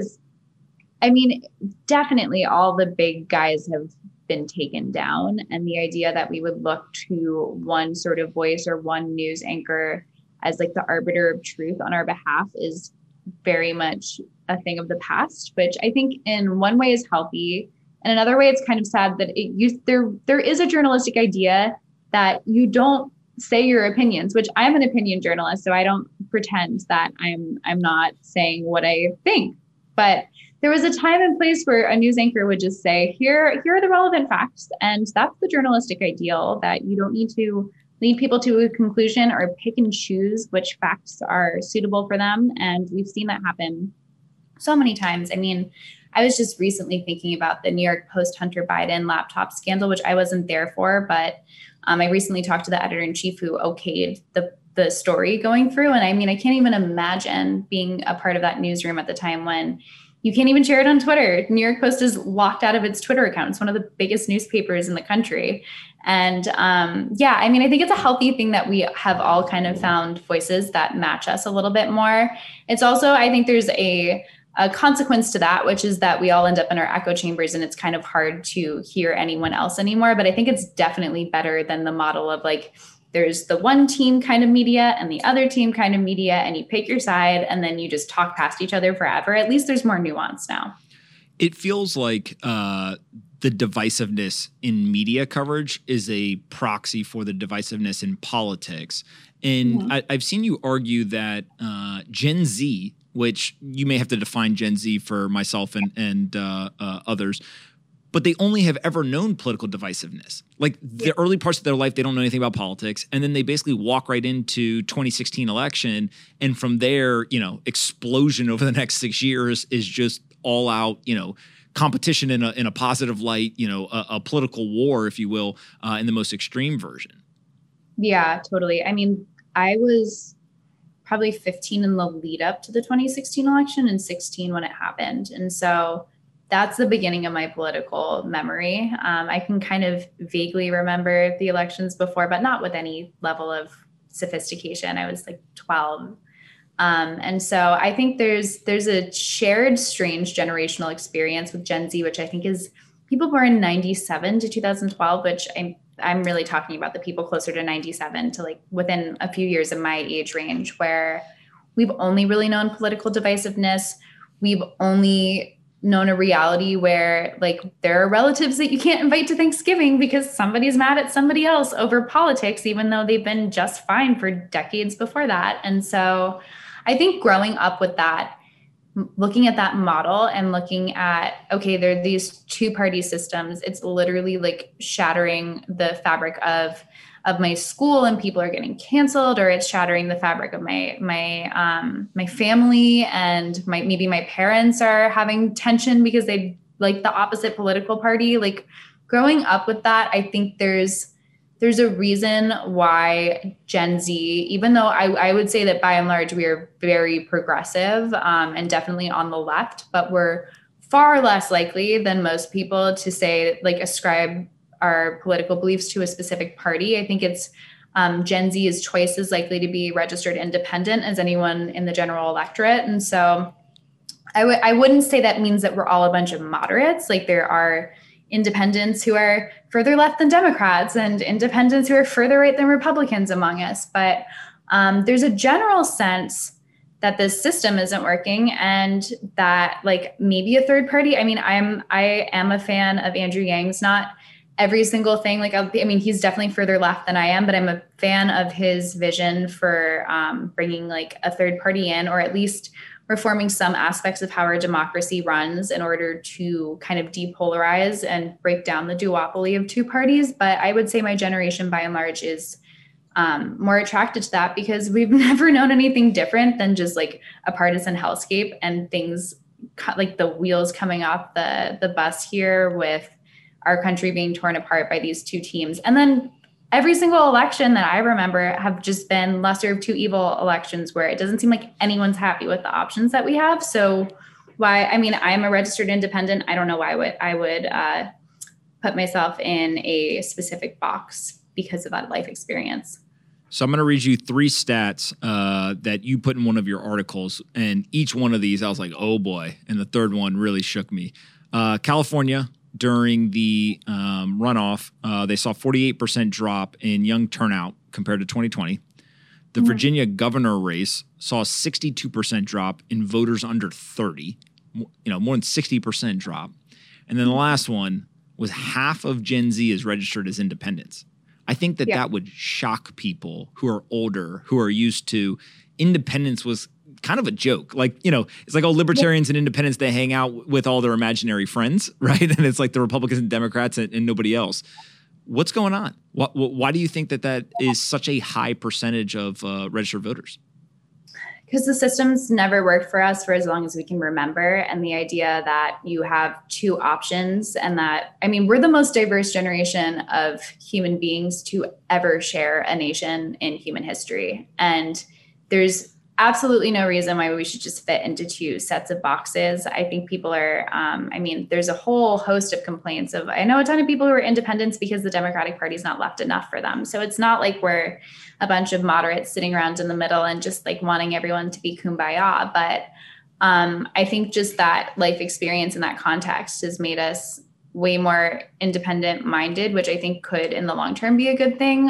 Definitely all the big guys have been taken down, and the idea that we would look to one sort of voice or one news anchor as like the arbiter of truth on our behalf is very much a thing of the past, which I think in one way is healthy. And another way, it's kind of sad that there is a journalistic idea that you don't say your opinions, which I'm an opinion journalist, so I don't pretend that I'm not saying what I think. But there was a time and place where a news anchor would just say, here are the relevant facts. And that's the journalistic ideal, that you don't need to lead people to a conclusion or pick and choose which facts are suitable for them. And we've seen that happen so many times. I mean, I was just recently thinking about the New York Post Hunter Biden laptop scandal, which I wasn't there for, but I recently talked to the editor-in-chief who okayed the story going through. And I mean, I can't even imagine being a part of that newsroom at the time when you can't even share it on Twitter. New York Post is locked out of its Twitter account. It's one of the biggest newspapers in the country. And I think it's a healthy thing that we have all kind of found voices that match us a little bit more. It's also, I think there's a consequence to that, which is that we all end up in our echo chambers and it's kind of hard to hear anyone else anymore. But I think it's definitely better than the model of like, there's the one team kind of media and the other team kind of media, and you pick your side and then you just talk past each other forever. At least there's more nuance now. It feels like the divisiveness in media coverage is a proxy for the divisiveness in politics. And I've seen you argue that Gen Z, which you may have to define Gen Z for myself and others, but they only have ever known political divisiveness. Like the early parts of their life, they don't know anything about politics. And then they basically walk right into 2016 election. And from there, explosion over the next 6 years is just all out, competition in a positive light, a political war, if you will, in the most extreme version. Yeah, totally. I mean, I was probably 15 in the lead up to the 2016 election and 16 when it happened. And so that's the beginning of my political memory. I can kind of vaguely remember the elections before, but not with any level of sophistication. I was like 12. And so I think there's a shared strange generational experience with Gen Z, which I think is people born 97 to 2012, which I'm really talking about the people closer to 97 to like within a few years of my age range, where we've only really known political divisiveness. We've only known a reality where like there are relatives that you can't invite to Thanksgiving because somebody's mad at somebody else over politics, even though they've been just fine for decades before that. And so I think growing up with that, looking at that model and looking at, okay, there are these two-party systems. It's literally like shattering the fabric of my school and people are getting canceled, or it's shattering the fabric of my family, and maybe my parents are having tension because they like the opposite political party. Like growing up with that, I think there's a reason why Gen Z, even though I would say that by and large, we are very progressive and definitely on the left, but we're far less likely than most people to say, like, ascribe our political beliefs to a specific party. I think it's Gen Z is twice as likely to be registered independent as anyone in the general electorate. And so I wouldn't say that means that we're all a bunch of moderates. Like there are independents who are further left than Democrats and independents who are further right than Republicans among us. But there's a general sense that this system isn't working and that like maybe a third party. I mean, I am a fan of Andrew Yang's, not every single thing. Like, I mean, he's definitely further left than I am, but I'm a fan of his vision for bringing like a third party in, or at least reforming some aspects of how our democracy runs in order to kind of depolarize and break down the duopoly of two parties. But I would say my generation by and large is more attracted to that because we've never known anything different than just like a partisan hellscape and things like the wheels coming off the bus here with our country being torn apart by these two teams. And then every single election that I remember have just been lesser of two evil elections where it doesn't seem like anyone's happy with the options that we have. So I'm a registered independent. I don't know why I would put myself in a specific box because of that life experience. So I'm going to read you 3 stats that you put in one of your articles. And each one of these, I was like, oh boy. And the third one really shook me. California, during the runoff, they saw 48% drop in young turnout compared to 2020. The Virginia governor race saw a 62% drop in voters under 30, more than 60% drop. And then the last one was half of Gen Z is registered as independents. I think that would shock people who are older, who are used to independence was kind of a joke. Like, it's like, libertarians and independents, they hang out with all their imaginary friends, right? And it's like the Republicans and Democrats and nobody else. What's going on? Why do you think that is such a high percentage of registered voters? Because the system's never worked for us for as long as we can remember. And the idea that you have two options and that, we're the most diverse generation of human beings to ever share a nation in human history. And there's absolutely no reason why we should just fit into 2 sets of boxes. I think people are, there's a whole host of complaints I know a ton of people who are independents because the Democratic Party's not left enough for them. So it's not like we're a bunch of moderates sitting around in the middle and just like wanting everyone to be kumbaya. But I think just that life experience in that context has made us way more independent minded, which I think could in the long term be a good thing.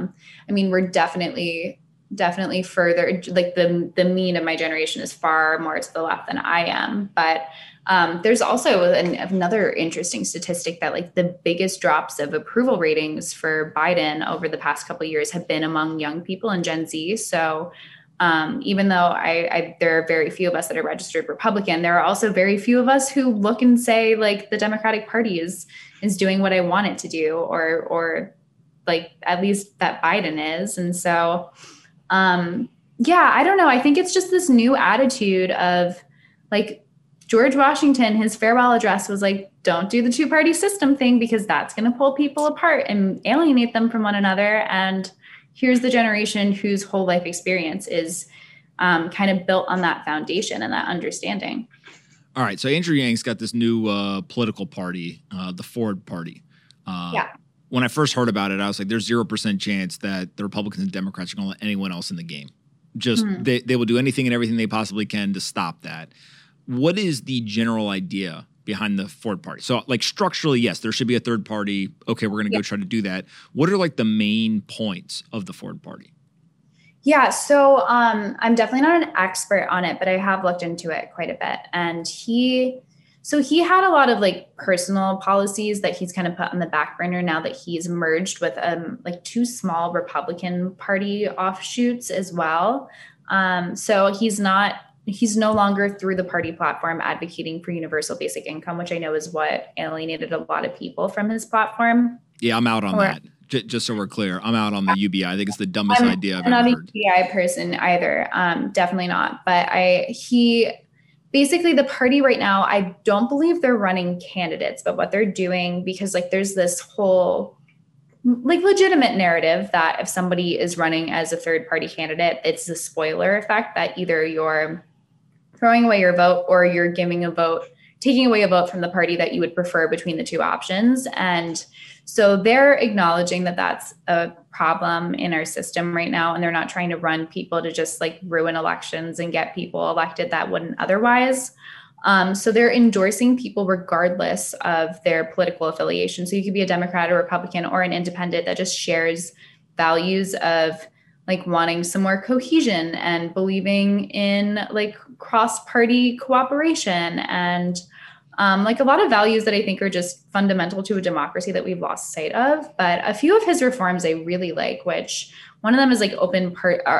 We're definitely further, like the mean of my generation is far more to the left than I am. But there's also another interesting statistic that like the biggest drops of approval ratings for Biden over the past couple of years have been among young people and Gen Z. So even though there are very few of us that are registered Republican, there are also very few of us who look and say like the Democratic Party is doing what I want it to do, or like at least that Biden is. And so I don't know. I think it's just this new attitude of like George Washington, his farewell address was like, don't do the two-party system thing because that's going to pull people apart and alienate them from one another. And here's the generation whose whole life experience is kind of built on that foundation and that understanding. All right. So Andrew Yang's got this new political party, the Ford Party. Yeah. When I first heard about it, I was like, there's 0% chance that the Republicans and Democrats are going to let anyone else in the game. Just they will do anything and everything they possibly can to stop that. What is the general idea behind the Ford Party? So like structurally, yes, there should be a third party. Okay, we're going to go try to do that. What are like the main points of the Ford Party? Yeah, so I'm definitely not an expert on it, but I have looked into it quite a bit. And he had a lot of like personal policies that he's kind of put on the back burner now that he's merged with like two small Republican Party offshoots as well. So he's no longer through the party platform advocating for universal basic income, which I know is what alienated a lot of people from his platform. Yeah, I'm out on that. Just so we're clear, I'm out on the UBI. I think it's the dumbest idea I've ever heard. I'm not a UBI person either. Definitely not. But basically the party right now, I don't believe they're running candidates, but what they're doing, because like there's this whole like legitimate narrative that if somebody is running as a third party candidate, it's the spoiler effect that either you're throwing away your vote or you're taking away a vote from the party that you would prefer between the two options. And so they're acknowledging that that's a problem in our system right now. And they're not trying to run people to just like ruin elections and get people elected that wouldn't otherwise. So they're endorsing people regardless of their political affiliation. So you could be a Democrat or Republican or an independent that just shares values of like wanting some more cohesion and believing in like cross-party cooperation and like a lot of values that I think are just fundamental to a democracy that we've lost sight of. But a few of his reforms I really like, which one of them is like open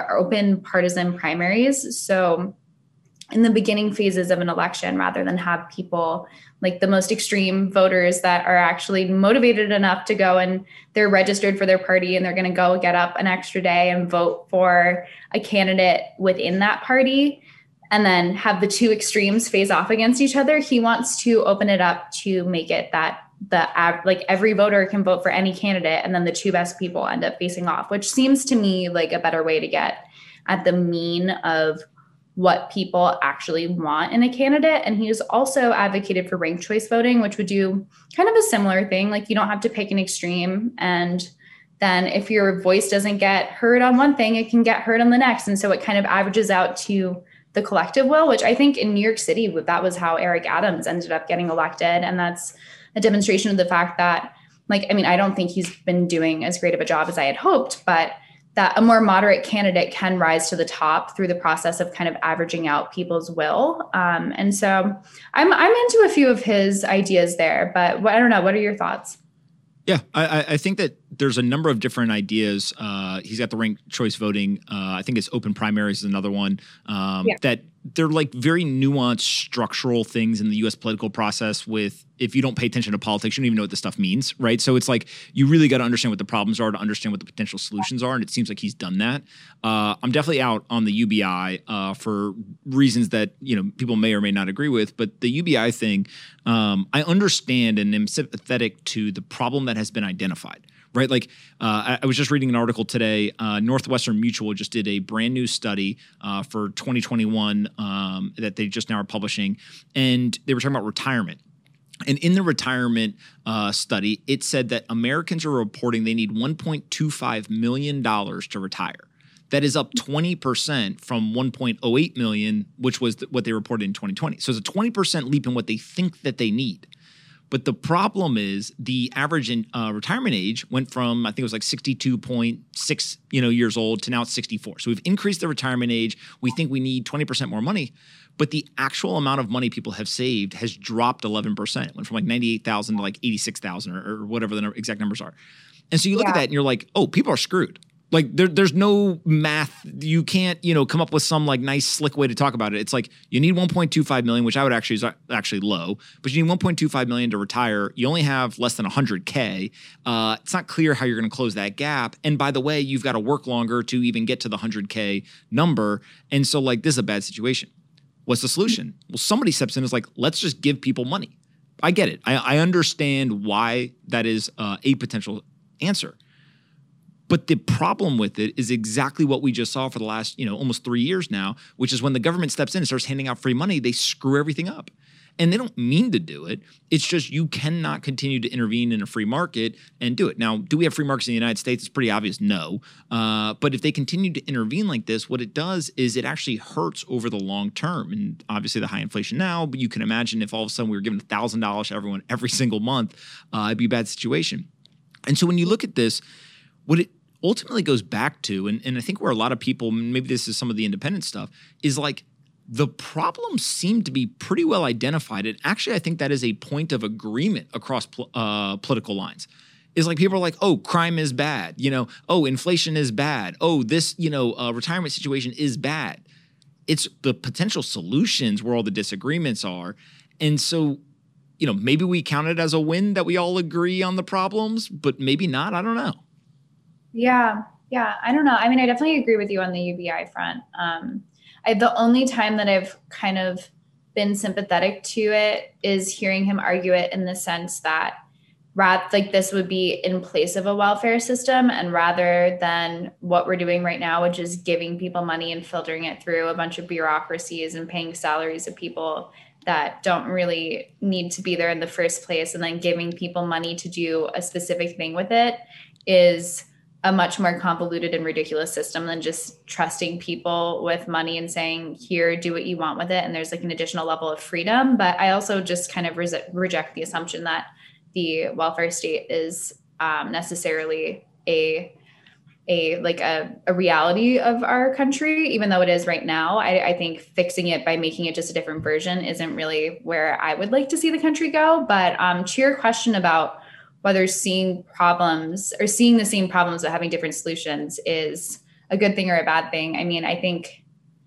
partisan primaries. So in the beginning phases of an election, rather than have people like the most extreme voters that are actually motivated enough to go and they're registered for their party and they're going to go get up an extra day and vote for a candidate within that party and then have the two extremes face off against each other. He wants to open it up to make it that like every voter can vote for any candidate and then the two best people end up facing off, which seems to me like a better way to get at the mean of what people actually want in a candidate. And he's also advocated for ranked choice voting, which would do kind of a similar thing. Like you don't have to pick an extreme. And then if your voice doesn't get heard on one thing, it can get heard on the next. And so it kind of averages out to the collective will, which I think in New York City, that was how Eric Adams ended up getting elected. And that's a demonstration of the fact that, like, I mean, I don't think he's been doing as great of a job as I had hoped, but that a more moderate candidate can rise to the top through the process of kind of averaging out people's will. And so I'm into a few of his ideas there, but I don't know. What are your thoughts? Yeah, I think that there's a number of different ideas. He's got the ranked choice voting. I think it's open primaries is another one. That they're like very nuanced structural things in the U.S. political process with, if you don't pay attention to politics, you don't even know what this stuff means, right? So it's like you really got to understand what the problems are to understand what the potential solutions are, and it seems like he's done that. I'm definitely out on the UBI for reasons that people may or may not agree with, but the UBI thing, I understand and am sympathetic to the problem that has been identified. Right. Like I was just reading an article today. Northwestern Mutual just did a brand new study for 2021 that they just now are publishing. And they were talking about retirement. And in the retirement study, it said that Americans are reporting they need $1.25 million to retire. That is up 20% from 1.08 million, which was what they reported in 2020. So it's a 20% leap in what they think that they need. But the problem is the average in retirement age went from, I think it was like 62.6 years old to now it's 64. So we've increased the retirement age. We think we need 20% more money, but the actual amount of money people have saved has dropped 11%. It went from like 98,000 to like 86,000 or whatever the exact numbers are. And so you look at that and you're like, oh, people are screwed. Like there's no math. You can't, come up with some like nice slick way to talk about it. It's like you need 1.25 million, which I would is actually low, but you need 1.25 million to retire. You only have less than 100K. It's not clear how you're going to close that gap. And by the way, you've got to work longer to even get to the 100K number. And so like this is a bad situation. What's the solution? Well, somebody steps in and is like, let's just give people money. I get it. I understand why that is a potential answer. But the problem with it is exactly what we just saw for the last, almost 3 years now, which is when the government steps in and starts handing out free money, they screw everything up. And they don't mean to do it. It's just you cannot continue to intervene in a free market and do it. Now, do we have free markets in the United States? It's pretty obvious, no. But if they continue to intervene like this, what it does is it actually hurts over the long term. And obviously the high inflation now, but you can imagine if all of a sudden we were giving $1,000 to everyone every single month, it'd be a bad situation. And so when you look at this, what it ultimately goes back to, and I think where a lot of people, maybe this is some of the independent stuff, is like the problems seem to be pretty well identified. And actually, I think that is a point of agreement across political lines. Is like people are like, oh, crime is bad. Oh, inflation is bad. Oh, this, retirement situation is bad. It's the potential solutions where all the disagreements are. And so, maybe we count it as a win that we all agree on the problems, but maybe not. I don't know. Yeah. I don't know. I mean, I definitely agree with you on the UBI front. The only time that I've kind of been sympathetic to it is hearing him argue it in the sense that this would be in place of a welfare system, and rather than what we're doing right now, which is giving people money and filtering it through a bunch of bureaucracies and paying salaries of people that don't really need to be there in the first place, and then giving people money to do a specific thing with it is a much more convoluted and ridiculous system than just trusting people with money and saying, here, do what you want with it. And there's like an additional level of freedom. But I also just kind of reject the assumption that the welfare state is necessarily a reality of our country, even though it is right now. I think fixing it by making it just a different version isn't really where I would like to see the country go. But to your question about whether seeing problems or seeing the same problems but having different solutions is a good thing or a bad thing. I mean, I think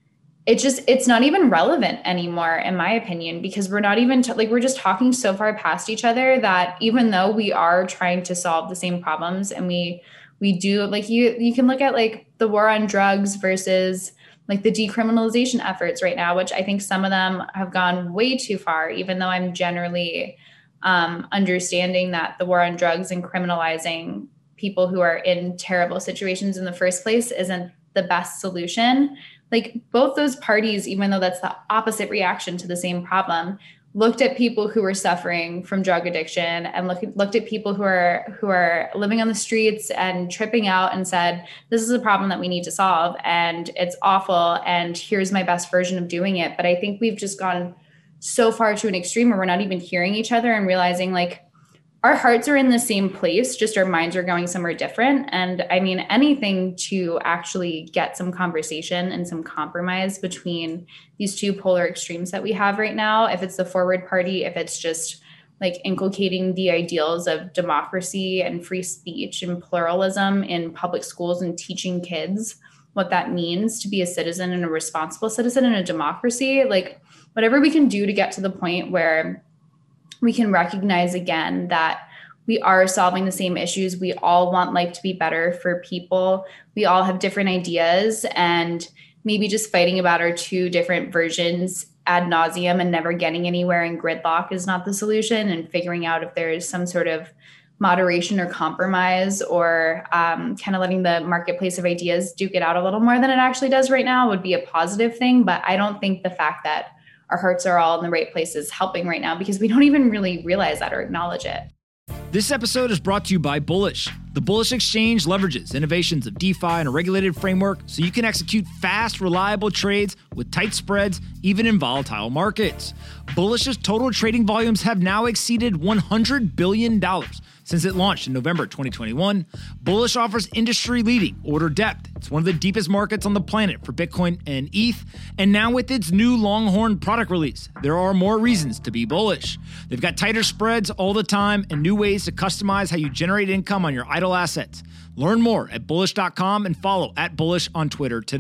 it's not even relevant anymore, in my opinion, because we're not even we're just talking so far past each other that even though we are trying to solve the same problems, and we do, you can look at the war on drugs versus the decriminalization efforts right now, which I think some of them have gone way too far, even though I'm generally understanding that the war on drugs and criminalizing people who are in terrible situations in the first place isn't the best solution. Both those parties, even though that's the opposite reaction to the same problem, looked at people who were suffering from drug addiction and looked at people who are living on the streets and tripping out and said, this is a problem that we need to solve, and it's awful, and here's my best version of doing it. But I think we've just gone so far to an extreme where we're not even hearing each other and realizing our hearts are in the same place, just our minds are going somewhere different. And I mean, anything to actually get some conversation and some compromise between these two polar extremes that we have right now, if it's the forward party, if it's just inculcating the ideals of democracy and free speech and pluralism in public schools and teaching kids what that means to be a citizen and a responsible citizen in a democracy, whatever we can do to get to the point where we can recognize again that we are solving the same issues. We all want life to be better for people. We all have different ideas, and maybe just fighting about our two different versions ad nauseum and never getting anywhere in gridlock is not the solution, and figuring out if there is some sort of moderation or compromise or kind of letting the marketplace of ideas duke it out a little more than it actually does right now would be a positive thing. But I don't think the fact that our hearts are all in the right places helping right now, because we don't even really realize that or acknowledge it. This episode is brought to you by Bullish. The Bullish Exchange leverages innovations of DeFi and a regulated framework so you can execute fast, reliable trades with tight spreads, even in volatile markets. Bullish's total trading volumes have now exceeded $100 billion since it launched in November 2021. Bullish offers industry-leading order depth. It's one of the deepest markets on the planet for Bitcoin and ETH. And now with its new Longhorn product release, there are more reasons to be bullish. They've got tighter spreads all the time and new ways to customize how you generate income on your idle assets. Learn more at bullish.com and follow @bullish on Twitter today.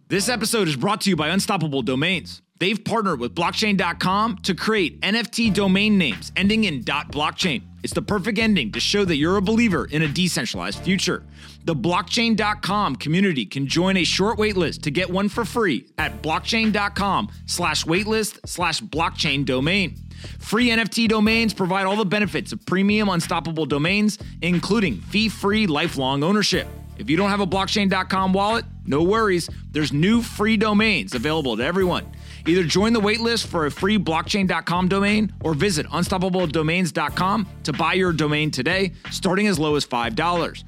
This episode is brought to you by Unstoppable Domains. They've partnered with blockchain.com to create NFT domain names ending in .blockchain. It's the perfect ending to show that you're a believer in a decentralized future. The blockchain.com community can join a short waitlist to get one for free at blockchain.com/waitlist/blockchain domain. Free NFT domains provide all the benefits of premium Unstoppable domains, including fee-free lifelong ownership. If you don't have a blockchain.com wallet, no worries. There's new free domains available to everyone. Either join the waitlist for a free blockchain.com domain or visit unstoppabledomains.com to buy your domain today, starting as low as $5.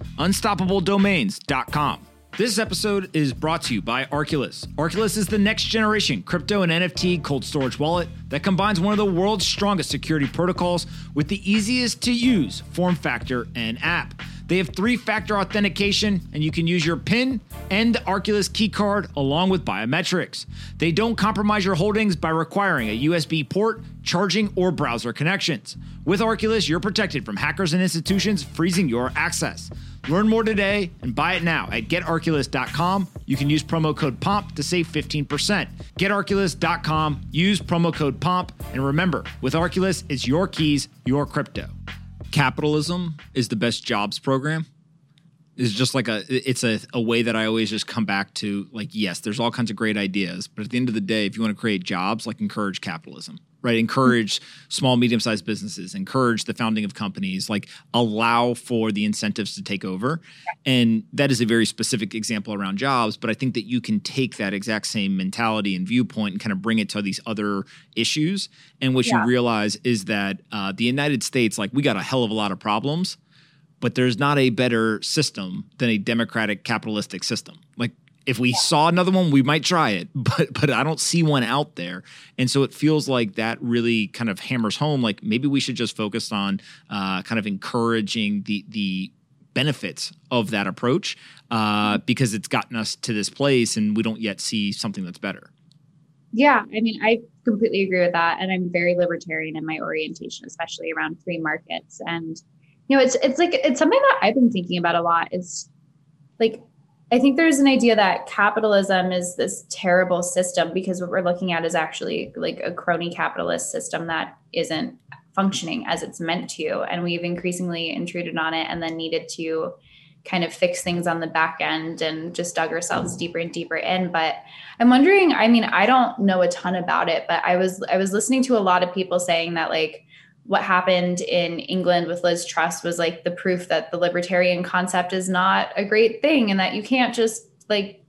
Unstoppabledomains.com. This episode is brought to you by Arculus. Arculus is the next generation crypto and NFT cold storage wallet that combines one of the world's strongest security protocols with the easiest to use form factor and app. They have 3-factor authentication, and you can use your PIN and the Arculus keycard along with biometrics. They don't compromise your holdings by requiring a USB port, charging, or browser connections. With Arculus, you're protected from hackers and institutions freezing your access. Learn more today and buy it now at getarculus.com. You can use promo code POMP to save 15%. Getarculus.com, use promo code POMP, and remember, with Arculus, it's your keys, your crypto. Capitalism is the best jobs program. It's just like it's a way that I always just come back to, like, yes, there's all kinds of great ideas, but at the end of the day, if you want to create jobs, like, encourage capitalism, right? Encourage small, medium-sized businesses, encourage the founding of companies, like, allow for the incentives to take over. And that is a very specific example around jobs, but I think that you can take that exact same mentality and viewpoint and kind of bring it to these other issues. And what you realize is that the United States, like, we got a hell of a lot of problems, but there's not a better system than a democratic capitalistic system. Like, if we saw another one, we might try it, but I don't see one out there. And so it feels like that really kind of hammers home, like, maybe we should just focus on kind of encouraging the benefits of that approach because it's gotten us to this place and we don't yet see something that's better. Yeah, I mean, I completely agree with that. And I'm very libertarian in my orientation, especially around free markets. And you know, it's something that I've been thinking about a lot. It's like, I think there's an idea that capitalism is this terrible system because what we're looking at is actually like a crony capitalist system that isn't functioning as it's meant to. And we've increasingly intruded on it and then needed to kind of fix things on the back end and just dug ourselves deeper and deeper in. But I'm wondering, I mean, I don't know a ton about it, but I was listening to a lot of people saying that, like, what happened in England with Liz Truss was like the proof that the libertarian concept is not a great thing and that you can't just like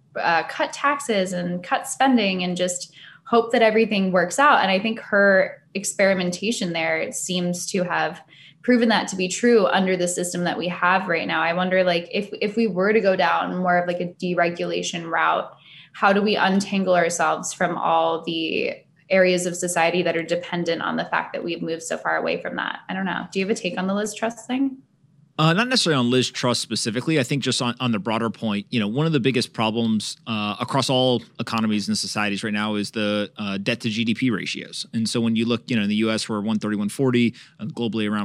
cut taxes and cut spending and just hope that everything works out. And I think her experimentation there seems to have proven that to be true under the system that we have right now. I wonder, like, if we were to go down more of like a deregulation route, how do we untangle ourselves from all the areas of society that are dependent on the fact that we've moved so far away from that? I don't know. Do you have a take on the Liz Truss thing? Not necessarily on Liz Truss specifically. I think just on the broader point, you know, one of the biggest problems across all economies and societies right now is the debt to GDP ratios. And so when you look, you know, in the U.S. we're 130, 140, globally around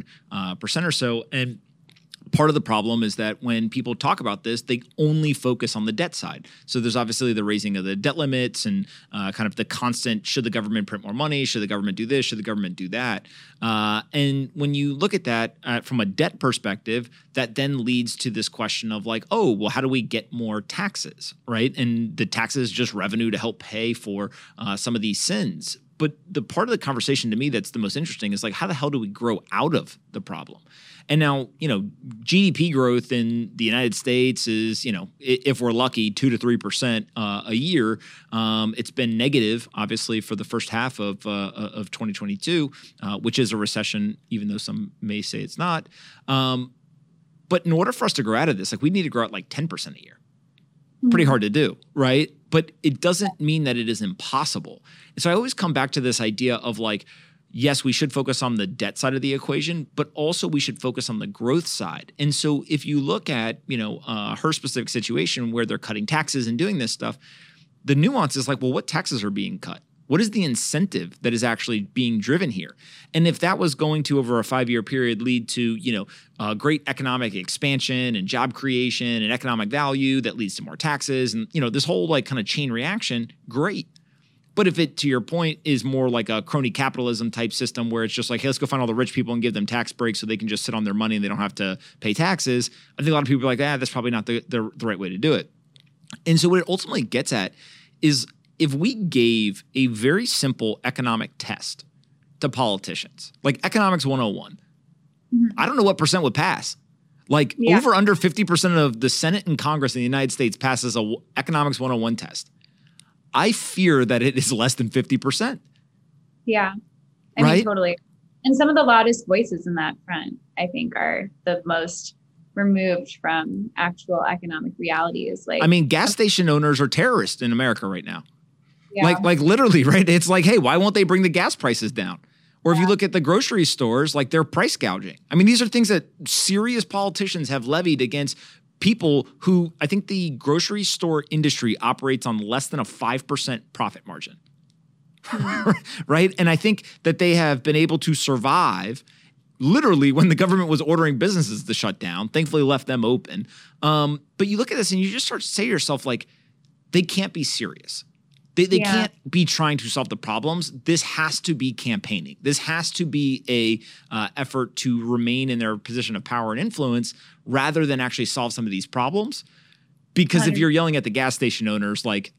400% or so. And part of the problem is that when people talk about this, they only focus on the debt side. So there's obviously the raising of the debt limits and kind of the constant, should the government print more money? Should the government do this? Should the government do that? And when you look at that from a debt perspective, that then leads to this question of like, oh, well, how do we get more taxes, right? And the taxes just revenue to help pay for some of these sins. But the part of the conversation to me that's the most interesting is like, how the hell do we grow out of the problem? And now, you know, GDP growth in the United States is, you know, if we're lucky, 2 to 3% a year. It's been negative, obviously, for the first half of 2022, which is a recession, even though some may say it's not. But in order for us to grow out of this, like, we need to grow out like 10% a year. Pretty hard to do, right? But it doesn't mean that it is impossible. And so I always come back to this idea of like, yes, we should focus on the debt side of the equation, but also we should focus on the growth side. And so if you look at, you know, her specific situation where they're cutting taxes and doing this stuff, the nuance is like, well, what taxes are being cut? What is the incentive that is actually being driven here? And if that was going to, over a 5-year period, lead to, great economic expansion and job creation and economic value that leads to more taxes and, this whole like kind of chain reaction, great. But if it, to your point, is more like a crony capitalism type system where it's just like, hey, let's go find all the rich people and give them tax breaks so they can just sit on their money and they don't have to pay taxes, I think a lot of people are like, that's probably not the right way to do it. And so what it ultimately gets at is if we gave a very simple economic test to politicians, like Economics 101, I don't know what percent would pass. Like over under 50% of the Senate and Congress in the United States passes a Economics 101 test. I fear that it is less than 50%. Yeah, I mean, totally. And some of the loudest voices in that front, I think, are the most removed from actual economic realities. Like, I mean, gas station owners are terrorists in America right now. Yeah. Like literally, right? It's like, hey, why won't they bring the gas prices down? Or if you look at the grocery stores, like they're price gouging. I mean, these are things that serious politicians have levied against people who, I think the grocery store industry operates on less than a 5% profit margin, right? And I think that they have been able to survive literally when the government was ordering businesses to shut down, thankfully left them open. But you look at this and you just start to say to yourself, like, they can't be serious. They can't be trying to solve the problems. This has to be campaigning. This has to be a effort to remain in their position of power and influence rather than actually solve some of these problems. Because if you're yelling at the gas station owners, like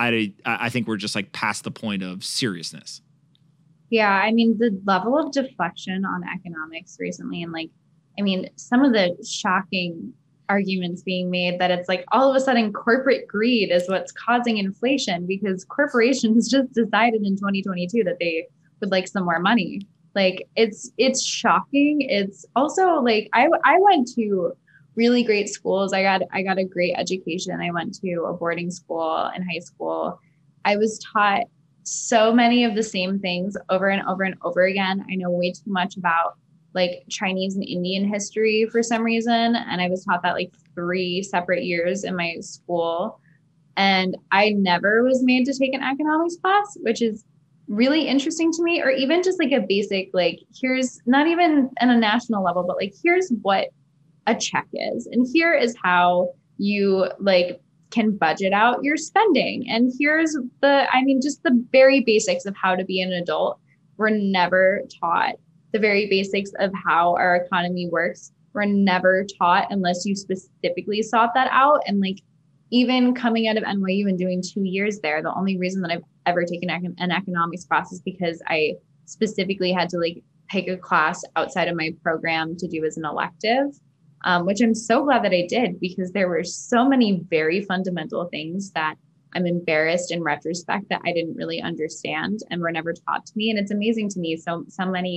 I think we're just like past the point of seriousness. Yeah, I mean, the level of deflection on economics recently, and like, I mean, some of the shocking arguments being made that it's like all of a sudden corporate greed is what's causing inflation because corporations just decided in 2022 that they would like some more money. Like it's shocking. It's also like I went to really great schools. I got a great education. I went to a boarding school in high school. I was taught so many of the same things over and over and over again. I know way too much about like Chinese and Indian history for some reason. And I was taught that like 3 separate years in my school. And I never was made to take an economics class, which is really interesting to me, or even just like a basic, like, here's not even on a national level, but like, here's what a check is. And here is how you like can budget out your spending. And here's just the very basics of how to be an adult. We're never taught the very basics of how our economy works. We're never taught unless you specifically sought that out. And like, even coming out of NYU and doing 2 years there, the only reason that I've ever taken an economics class is because I specifically had to like pick a class outside of my program to do as an elective, which I'm so glad that I did, because there were so many very fundamental things that I'm embarrassed in retrospect that I didn't really understand and were never taught to me. And it's amazing to me. So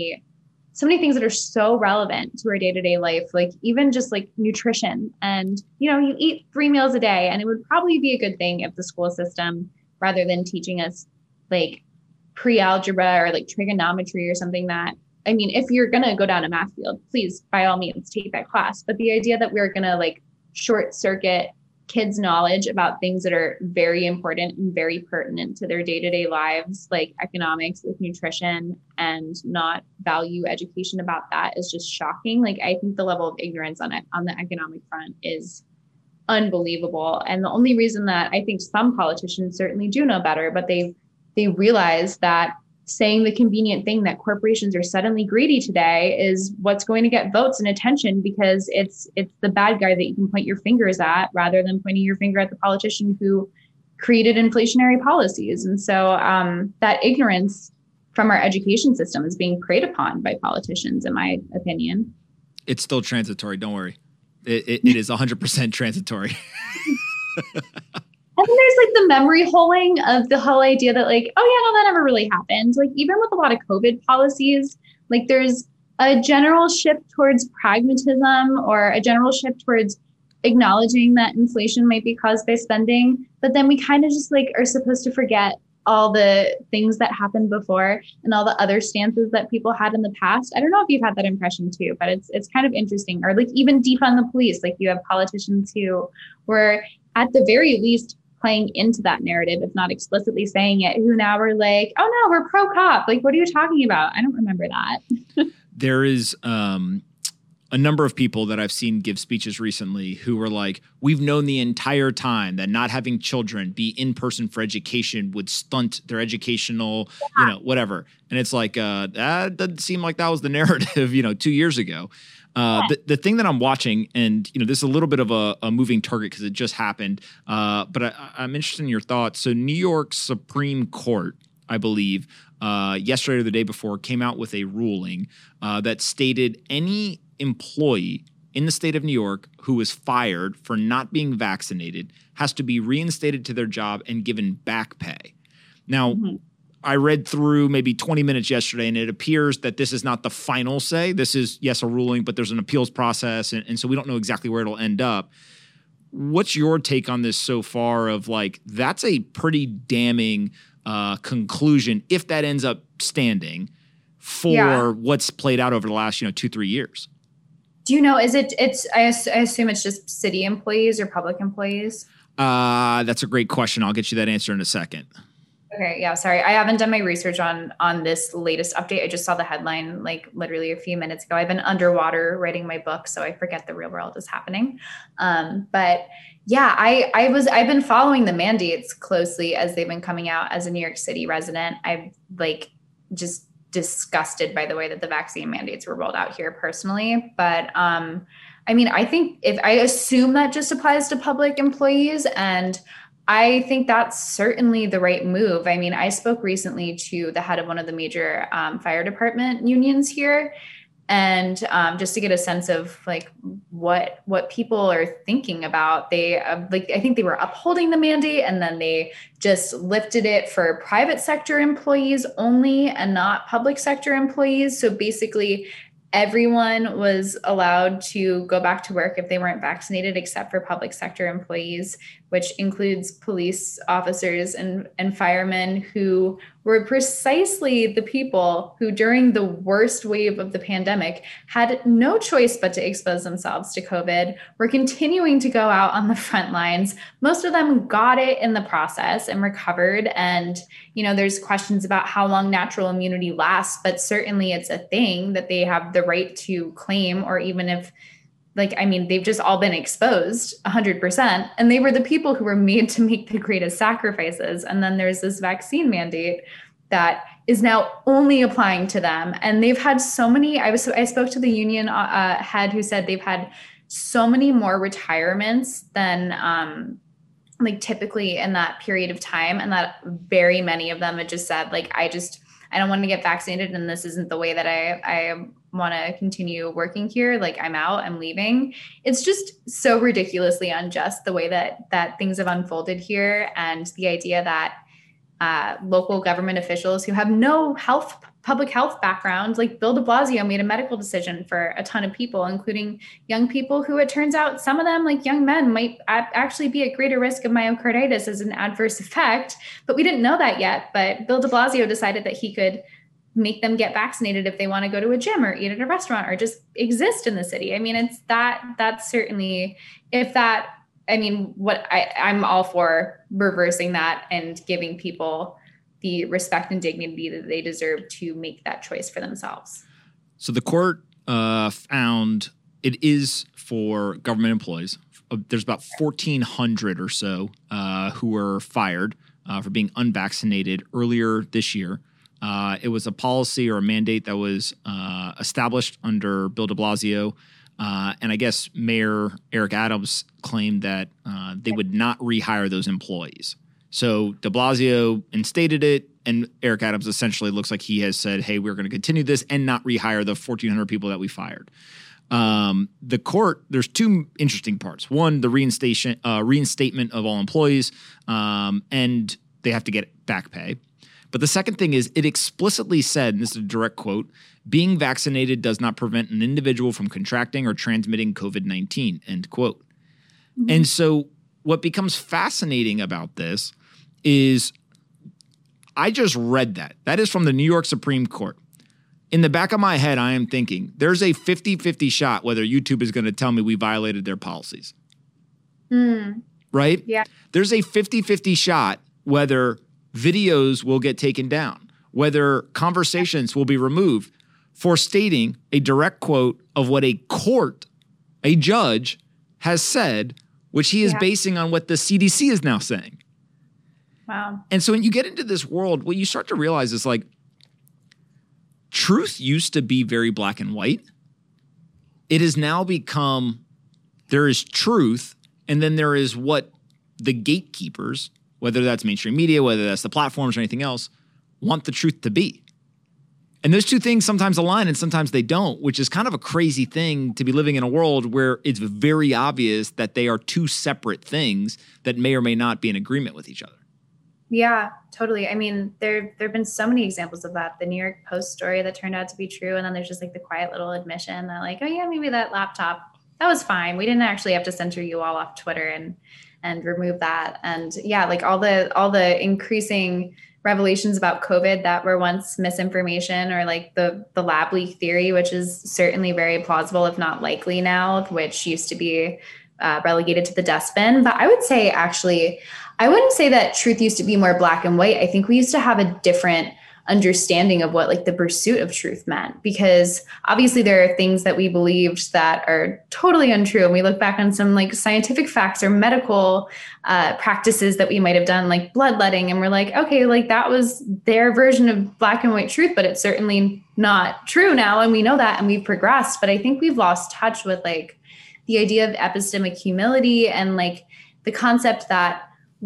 many things that are so relevant to our day-to-day life, like even just like nutrition. And, you eat 3 meals a day, and it would probably be a good thing if the school system, rather than teaching us like pre-algebra or like trigonometry or something that, I mean, if you're going to go down a math field, please, by all means, take that class. But the idea that we're going to like short circuit kids' knowledge about things that are very important and very pertinent to their day-to-day lives, like economics with nutrition, and not value education about that is just shocking. Like, I think the level of ignorance on the economic front is unbelievable. And the only reason that I think some politicians certainly do know better, but they realize that saying the convenient thing that corporations are suddenly greedy today is what's going to get votes and attention, because it's the bad guy that you can point your fingers at rather than pointing your finger at the politician who created inflationary policies. And so that ignorance from our education system is being preyed upon by politicians, in my opinion. It's still transitory. Don't worry. It is 100% transitory. And then there's like the memory holing of the whole idea that like, oh yeah, no, that never really happened. Like even with a lot of COVID policies, like there's a general shift towards pragmatism, or a general shift towards acknowledging that inflation might be caused by spending. But then we kind of just like are supposed to forget all the things that happened before and all the other stances that people had in the past. I don't know if you've had that impression too, but it's kind of interesting. Or like even defund the police. Like you have politicians who were at the very least playing into that narrative, if not explicitly saying it, who now are like, oh no, we're pro cop. Like, what are you talking about? I don't remember that. There is a number of people that I've seen give speeches recently who were like, we've known the entire time that not having children be in person for education would stunt their educational, whatever. And it's like, that doesn't seem like that was the narrative, 2 years ago. The thing that I'm watching, and this is a little bit of a moving target because it just happened, but I'm interested in your thoughts. So New York Supreme Court, I believe, yesterday or the day before, came out with a ruling that stated any employee in the state of New York who was fired for not being vaccinated has to be reinstated to their job and given back pay. Now, I read through maybe 20 minutes yesterday, and it appears that this is not the final say. This is, yes, a ruling, but there's an appeals process, and so we don't know exactly where it'll end up. What's your take on this so far of like, that's a pretty damning conclusion if that ends up standing for what's played out over the last, 2-3 years? Do you know, I assume it's just city employees or public employees? That's a great question. I'll get you that answer in a second. Okay. Yeah. Sorry. I haven't done my research on this latest update. I just saw the headline like literally a few minutes ago. I've been underwater writing my book, so I forget the real world is happening. But yeah, I've been following the mandates closely as they've been coming out. As a New York City resident, I've just disgusted by the way that the vaccine mandates were rolled out here personally. But I think I assume that just applies to public employees, and I think that's certainly the right move. I spoke recently to the head of one of the major fire department unions here, and just to get a sense of like what people are thinking about. They I think they were upholding the mandate, and then they just lifted it for private sector employees only and not public sector employees. So basically, everyone was allowed to go back to work if they weren't vaccinated, except for public sector employees, which includes police officers and firemen, who were precisely the people who during the worst wave of the pandemic had no choice but to expose themselves to COVID, were continuing to go out on the front lines. Most of them got it in the process and recovered. And, there's questions about how long natural immunity lasts, but certainly it's a thing that they have the right to claim, or even if they've just all been exposed 100%. And they were the people who were made to make the greatest sacrifices. And then there's this vaccine mandate that is now only applying to them. And they've had so many, I spoke to the union head who said they've had so many more retirements than typically in that period of time. And that very many of them had just said, I don't want to get vaccinated, and this isn't the way that I want to continue working here. I'm out, I'm leaving. It's just so ridiculously unjust the way that things have unfolded here. And the idea that local government officials who have no public health background, like Bill de Blasio, made a medical decision for a ton of people, including young people who, it turns out, some of them, like young men, might actually be at greater risk of myocarditis as an adverse effect. But we didn't know that yet. But Bill de Blasio decided that he could make them get vaccinated if they want to go to a gym or eat at a restaurant or just exist in the city. It's that's certainly, I'm all for reversing that and giving people the respect and dignity that they deserve to make that choice for themselves. So the court found it is for government employees. There's about 1,400 or so who were fired for being unvaccinated earlier this year. It was a policy or a mandate that was established under Bill de Blasio. And I guess Mayor Eric Adams claimed that they would not rehire those employees. So de Blasio instated it, and Eric Adams essentially looks like he has said, hey, we're going to continue this and not rehire the 1,400 people that we fired. The court, there's two interesting parts. One, the reinstatement of all employees, and they have to get back pay. But the second thing is, it explicitly said, and this is a direct quote, being vaccinated does not prevent an individual from contracting or transmitting COVID-19, end quote. Mm-hmm. And so what becomes fascinating about this is I just read that. That is from the New York Supreme Court. In the back of my head, I am thinking there's a 50-50 shot whether YouTube is going to tell me we violated their policies. right? Yeah. There's a 50-50 shot whether videos will get taken down, whether conversations will be removed for stating a direct quote of what a court, a judge, has said, which he is basing on what the CDC is now saying. Wow. And so when you get into this world, what you start to realize is like, truth used to be very black and white. It has now become, there is truth, and then there is what the gatekeepers, whether that's mainstream media, whether that's the platforms or anything else, want the truth to be. And those two things sometimes align and sometimes they don't, which is kind of a crazy thing to be living in a world where it's very obvious that they are two separate things that may or may not be in agreement with each other. Yeah, totally. I mean, there have been so many examples of that. The New York Post story that turned out to be true. And then there's just like the quiet little admission that like, oh yeah, maybe that laptop, that was fine. We didn't actually have to censor you all off Twitter and remove that. And yeah, like all the increasing revelations about COVID that were once misinformation, or like the lab leak theory, which is certainly very plausible, if not likely now, which used to be relegated to the dustbin. But I would say, actually, I wouldn't say that truth used to be more black and white. I think we used to have a different understanding of what like the pursuit of truth meant, because obviously there are things that we believed that are totally untrue. And we look back on some like scientific facts or medical practices that we might have done, like bloodletting. And we're like, okay, like that was their version of black and white truth, but it's certainly not true now. And we know that, and we've progressed. But I think we've lost touch with like the idea of epistemic humility and like the concept that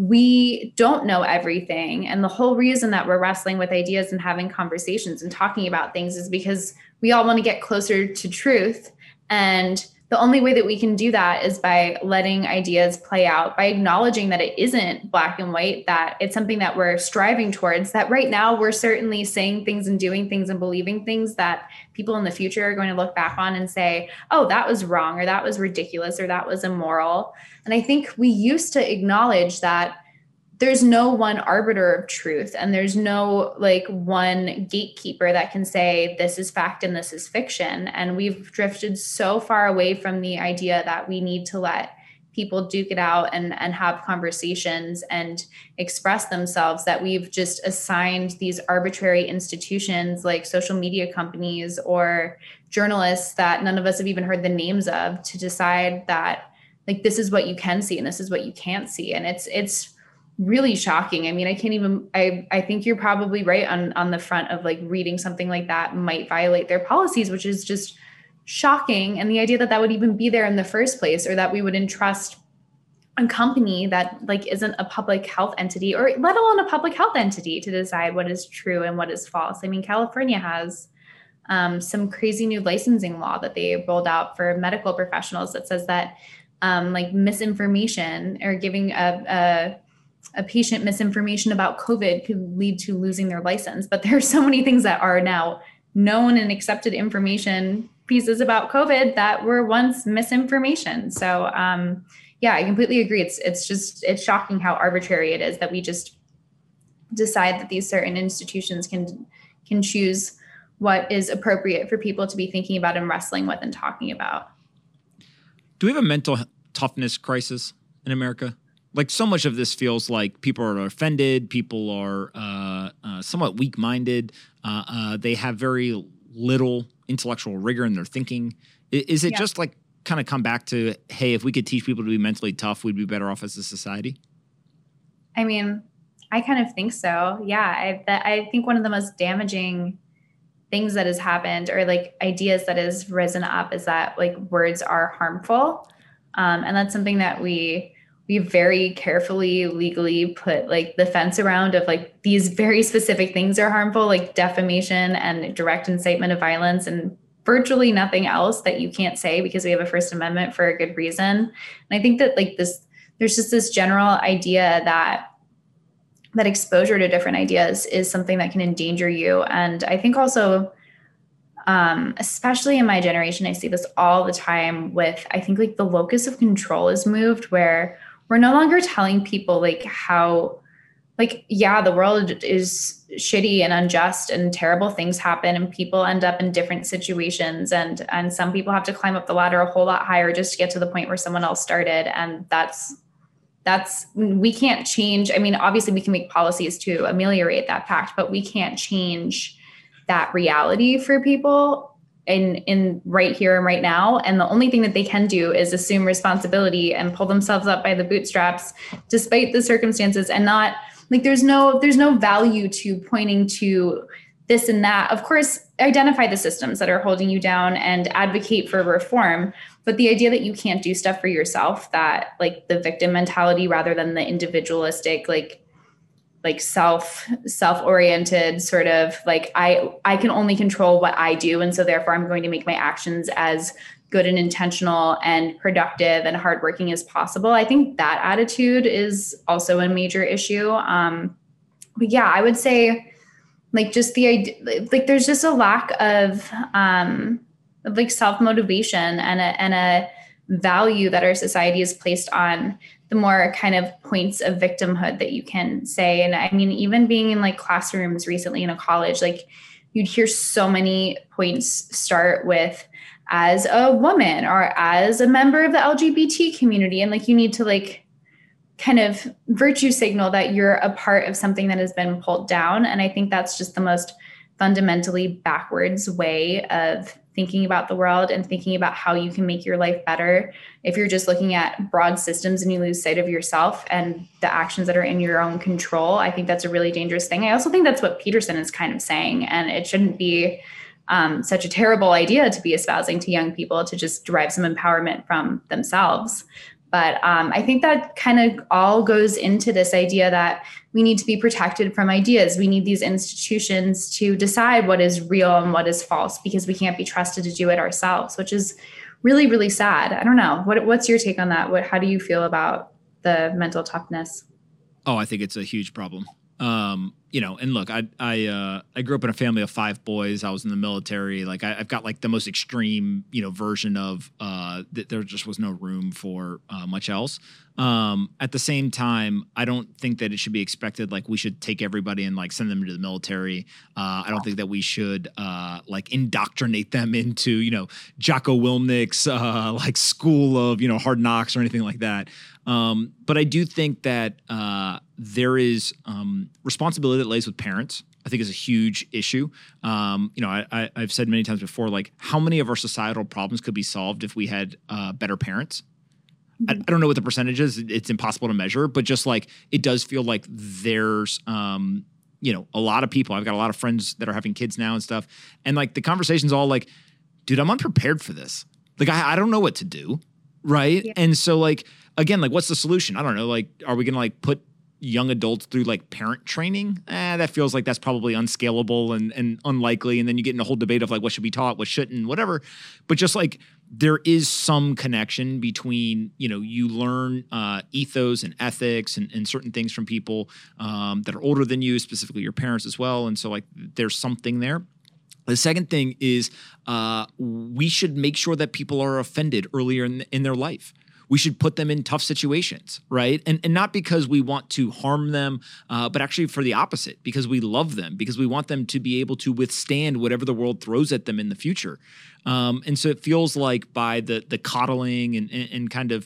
we don't know everything. And the whole reason that we're wrestling with ideas and having conversations and talking about things is because we all want to get closer to truth. And the only way that we can do that is by letting ideas play out, by acknowledging that it isn't black and white, that it's something that we're striving towards, that right now we're certainly saying things and doing things and believing things that people in the future are going to look back on and say, oh, that was wrong, or that was ridiculous, or that was immoral. And I think we used to acknowledge that there's no one arbiter of truth, and there's no like one gatekeeper that can say this is fact and this is fiction. And we've drifted so far away from the idea that we need to let people duke it out and have conversations and express themselves, that we've just assigned these arbitrary institutions like social media companies or journalists that none of us have even heard the names of to decide that like this is what you can see and this is what you can't see. And it's really shocking. I mean, I think you're probably right on the front of like reading something like that might violate their policies, which is just shocking. And the idea that that would even be there in the first place, or that we would entrust a company that like isn't a public health entity, or let alone a public health entity, to decide what is true and what is false. I mean, California has some crazy new licensing law that they rolled out for medical professionals that says that like misinformation or giving a patient misinformation about COVID could lead to losing their license. But there are so many things that are now known and accepted information pieces about COVID that were once misinformation. So yeah, I completely agree. It's shocking how arbitrary it is that we just decide that these certain institutions can choose what is appropriate for people to be thinking about and wrestling with and talking about. Do we have a mental toughness crisis in America? Like, so much of this feels like people are offended, people are somewhat weak-minded, they have very little intellectual rigor in their thinking. Is it just like kind of come back to, hey, if we could teach people to be mentally tough, we'd be better off as a society? I mean, I kind of think so. Yeah, I think one of the most damaging things that has happened, or like ideas that has risen up, is that like words are harmful. And that's something that we very carefully legally put like the fence around, of like these very specific things are harmful, like defamation and direct incitement of violence, and virtually nothing else that you can't say because we have a First Amendment for a good reason. And I think that like there's just this general idea that exposure to different ideas is something that can endanger you. And I think also, especially in my generation, I see this all the time with, I think like the locus of control is moved, where we're no longer telling people like how, like, yeah, the world is shitty and unjust and terrible things happen and people end up in different situations. And some people have to climb up the ladder a whole lot higher just to get to the point where someone else started. And that's we can't change. I mean, obviously we can make policies to ameliorate that fact, but we can't change that reality for people in right here and right now. And the only thing that they can do is assume responsibility and pull themselves up by the bootstraps, despite the circumstances, and not like there's no value to pointing to this and that. Of course, identify the systems that are holding you down and advocate for reform. But the idea that you can't do stuff for yourself, that like the victim mentality rather than the individualistic, like self-oriented sort of like, I can only control what I do. And so therefore I'm going to make my actions as good and intentional and productive and hardworking as possible. I think that attitude is also a major issue. But yeah, I would say like just the idea, like there's just a lack of like self-motivation and a value that our society is placed on the more kind of points of victimhood that you can say. And I mean, even being in like classrooms recently in a college, like you'd hear so many points start with as a woman or as a member of the LGBT community. And like, you need to like kind of virtue signal that you're a part of something that has been pulled down. And I think that's just the most fundamentally backwards way of thinking about the world and thinking about how you can make your life better. If you're just looking at broad systems and you lose sight of yourself and the actions that are in your own control, I think that's a really dangerous thing. I also think that's what Peterson is kind of saying, and it shouldn't be such a terrible idea to be espousing to young people to just derive some empowerment from themselves. But I think that kind of all goes into this idea that we need to be protected from ideas. We need these institutions to decide what is real and what is false, because we can't be trusted to do it ourselves, which is really, really sad. I don't know. What's your take on that? How do you feel about the mental toughness? Oh, I think it's a huge problem. And look, I grew up in a family of 5 boys. I was in the military. Like I've got like the most extreme, version of that. There just was no room for much else. At the same time, I don't think that it should be expected. Like we should take everybody and like send them to the military. I don't think that we should like indoctrinate them into, Jocko Willnick's like school of, hard knocks or anything like that. But I do think that there is responsibility that lays with parents. I think is a huge issue. I've said many times before, like how many of our societal problems could be solved if we had better parents? I don't know what the percentage is. It's impossible to measure, but just like it does feel like there's, a lot of people. I've got a lot of friends that are having kids now and stuff. And like the conversation's all like, dude, I'm unprepared for this. Like, I don't know what to do. Right. Yeah. And so like, again, like what's the solution? I don't know. Like, are we going to like put young adults through like parent training? That feels like that's probably unscalable and unlikely. And then you get in a whole debate of like, what should be taught, what shouldn't, whatever. But just like, there is some connection between, you learn ethos and ethics and certain things from people that are older than you, specifically your parents as well. And so like, there's something there. The second thing is we should make sure that people are offended earlier in their life. We should put them in tough situations, right? And not because we want to harm them, but actually for the opposite, because we love them, because we want them to be able to withstand whatever the world throws at them in the future. And so it feels like by the coddling and kind of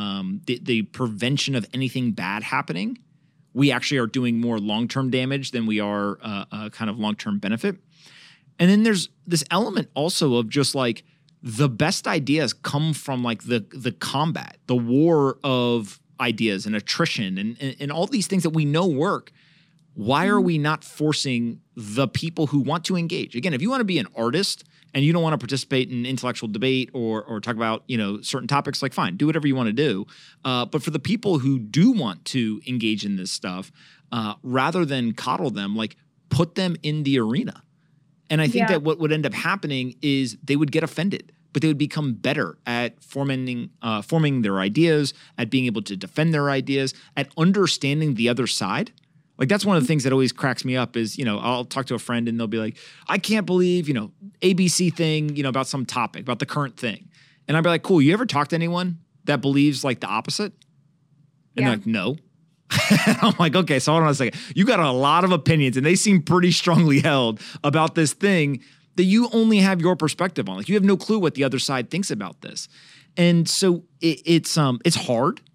the prevention of anything bad happening, we actually are doing more long-term damage than we are kind of long-term benefit. And then there's this element also of just like, the best ideas come from like the combat, the war of ideas and attrition and all these things that we know work. Why are we not forcing the people who want to engage? Again, if you want to be an artist and you don't want to participate in intellectual debate or talk about, certain topics, like fine, do whatever you want to do. But for the people who do want to engage in this stuff, rather than coddle them, like put them in the arena. And I think that what would end up happening is they would get offended, but they would become better at forming their ideas, at being able to defend their ideas, at understanding the other side. Like that's one of the things that always cracks me up is, I'll talk to a friend and they'll be like, I can't believe, ABC thing, about some topic, about the current thing. And I'd be like, cool, you ever talk to anyone that believes like the opposite? And they're like, no. I'm like, okay, so hold on a second. You got a lot of opinions and they seem pretty strongly held about this thing that you only have your perspective on. Like you have no clue what the other side thinks about this. And so it's hard,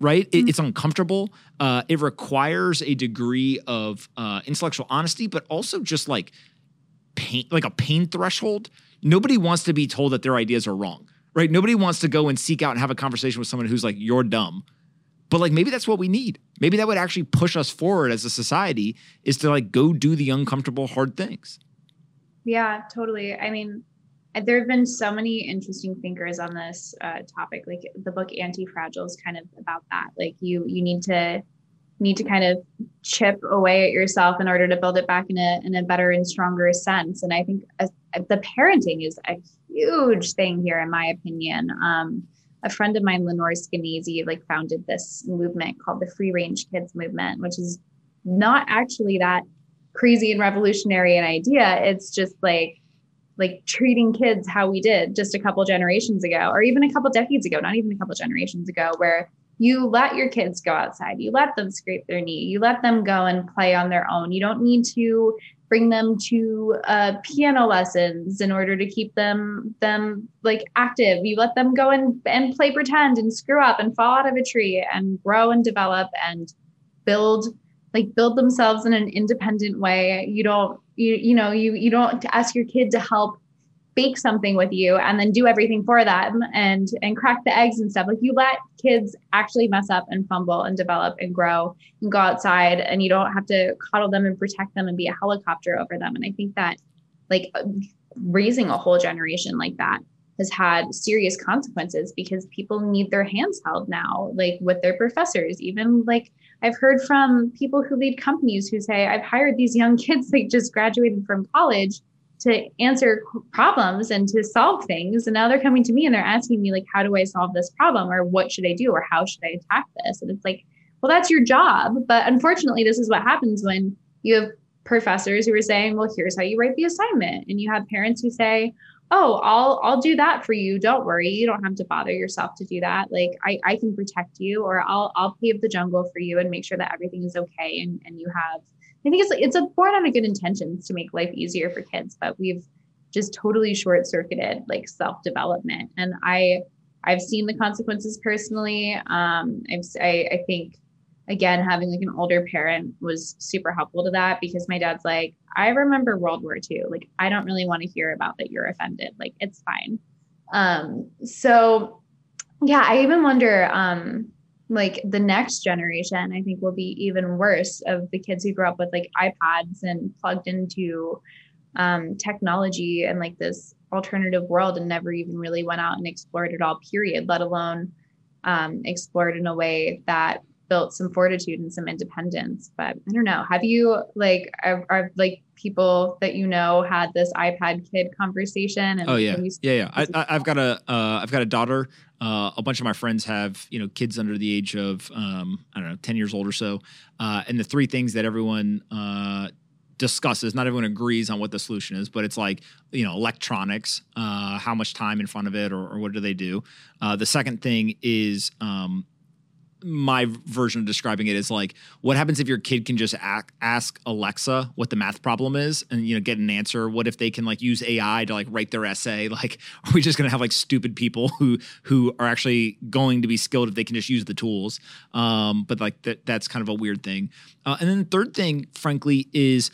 right? It's uncomfortable. It requires a degree of intellectual honesty, but also just like pain, like a pain threshold. Nobody wants to be told that their ideas are wrong, right? Nobody wants to go and seek out and have a conversation with someone who's like, you're dumb. But like, maybe that's what we need. Maybe that would actually push us forward as a society, is to like go do the uncomfortable, hard things. Yeah, totally. I mean, there have been so many interesting thinkers on this topic. Like the book Anti-Fragile is kind of about that. Like you need to kind of chip away at yourself in order to build it back in a better and stronger sense. And I think the parenting is a huge thing here, in my opinion. A friend of mine, Lenore Skenazy, like founded this movement called the Free Range Kids Movement, which is not actually that crazy and revolutionary an idea. It's just like treating kids how we did just a couple generations ago, or even a couple decades ago, not even a couple generations ago, where you let your kids go outside, you let them scrape their knee, you let them go and play on their own. You don't need to bring them to piano lessons in order to keep them like active. You let them go and play pretend and screw up and fall out of a tree and grow and develop and build themselves in an independent way. You don't ask your kid to help bake something with you and then do everything for them and crack the eggs and stuff. Like, you let kids actually mess up and fumble and develop and grow and go outside, and you don't have to coddle them and protect them and be a helicopter over them. And I think that like raising a whole generation like that has had serious consequences, because people need their hands held now, like with their professors. Even like I've heard from people who lead companies who say, I've hired these young kids that just graduated from college to answer problems and to solve things. And now they're coming to me and they're asking me, like, how do I solve this problem? Or what should I do? Or how should I attack this? And it's like, well, that's your job. But unfortunately, this is what happens when you have professors who are saying, well, here's how you write the assignment. And you have parents who say, oh, I'll do that for you. Don't worry. You don't have to bother yourself to do that. Like, I can protect you, or I'll pave the jungle for you and make sure that everything is okay. And you have, I think it's born out of good intentions to make life easier for kids, but we've just totally short-circuited like self-development. And I've seen the consequences personally. I think, again, having like an older parent was super helpful to that, because my dad's like, I remember World War II. Like, I don't really want to hear about that you're offended. Like, it's fine. So yeah, I even wonder, like the next generation, I think, will be even worse, of the kids who grew up with like iPads and plugged into technology and like this alternative world and never even really went out and explored it all, period, let alone explored in a way that built some fortitude and some independence. But I don't know. Have you are like people that you know had this iPad kid conversation? And oh yeah, yeah. I've got a daughter. A bunch of my friends have kids under the age of I don't know, 10 years old or so. And the three things that everyone discusses, not everyone agrees on what the solution is, but it's like electronics, how much time in front of it, or what do they do? The second thing is my version of describing it is like, what happens if your kid can just ask Alexa what the math problem is and get an answer? What if they can like use AI to like write their essay? Like, are we just going to have like stupid people who are actually going to be skilled if they can just use the tools? But like that's kind of a weird thing. And then the third thing, frankly, is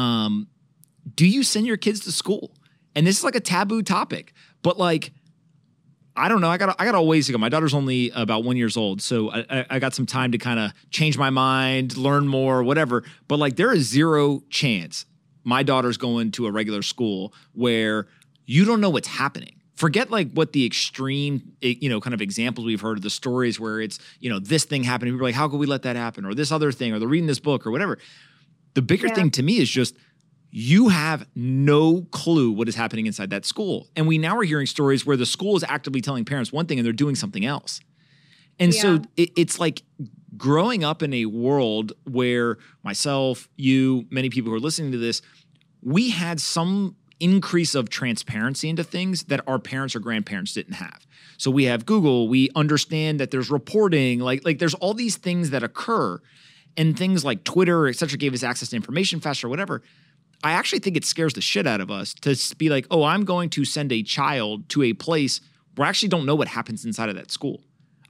do you send your kids to school? And this is like a taboo topic, but like, I don't know. I got a ways to go. My daughter's only about 1 year old, so I got some time to kind of change my mind, learn more, whatever. But like, there is zero chance my daughter's going to a regular school where you don't know what's happening. Forget like what the extreme, kind of examples we've heard of, the stories where it's, this thing happening. People are like, how could we let that happen? Or this other thing, or they're reading this book or whatever. The bigger thing to me is just, you have no clue what is happening inside that school. And we now are hearing stories where the school is actively telling parents one thing and they're doing something else. And so it's like growing up in a world where myself, you, many people who are listening to this, we had some increase of transparency into things that our parents or grandparents didn't have. So we have Google, we understand that there's reporting, like there's all these things that occur, and things like Twitter, et cetera, gave us access to information faster, whatever. I actually think it scares the shit out of us to be like, oh, I'm going to send a child to a place where I actually don't know what happens inside of that school.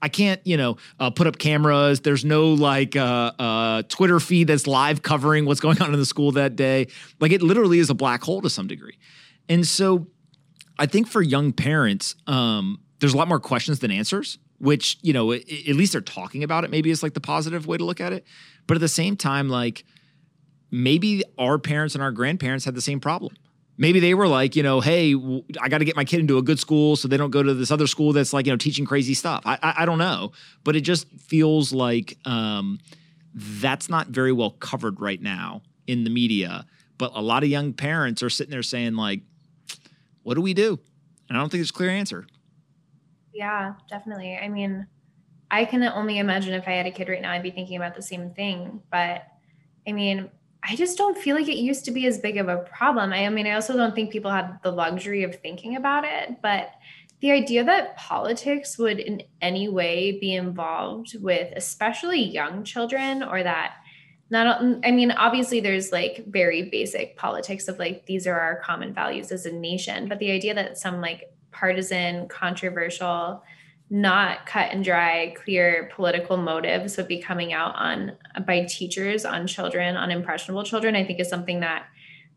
I can't, put up cameras. There's no like Twitter feed that's live covering what's going on in the school that day. Like it literally is a black hole to some degree. And so I think for young parents, there's a lot more questions than answers, which, at least they're talking about it. Maybe it's like the positive way to look at it. But at the same time, like maybe our parents and our grandparents had the same problem. Maybe they were like, hey, I got to get my kid into a good school so they don't go to this other school that's like, teaching crazy stuff. I don't know. But it just feels like that's not very well covered right now in the media. But a lot of young parents are sitting there saying like, what do we do? And I don't think there's a clear answer. Yeah, definitely. I mean, I can only imagine if I had a kid right now, I'd be thinking about the same thing. But I mean, I just don't feel like it used to be as big of a problem. I also don't think people had the luxury of thinking about it, but the idea that politics would in any way be involved with especially young children, or that obviously there's like very basic politics of like, these are our common values as a nation, but the idea that some like partisan, controversial, not cut and dry, clear political motives would be coming out by teachers on children, on impressionable children, I think is something that,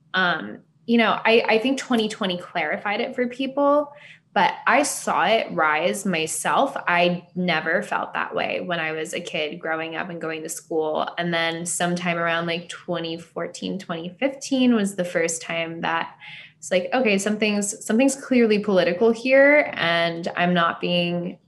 I think 2020 clarified it for people, but I saw it rise myself. I never felt that way when I was a kid growing up and going to school. And then sometime around like 2014, 2015 was the first time that it's like, okay, something's clearly political here, and I'm not being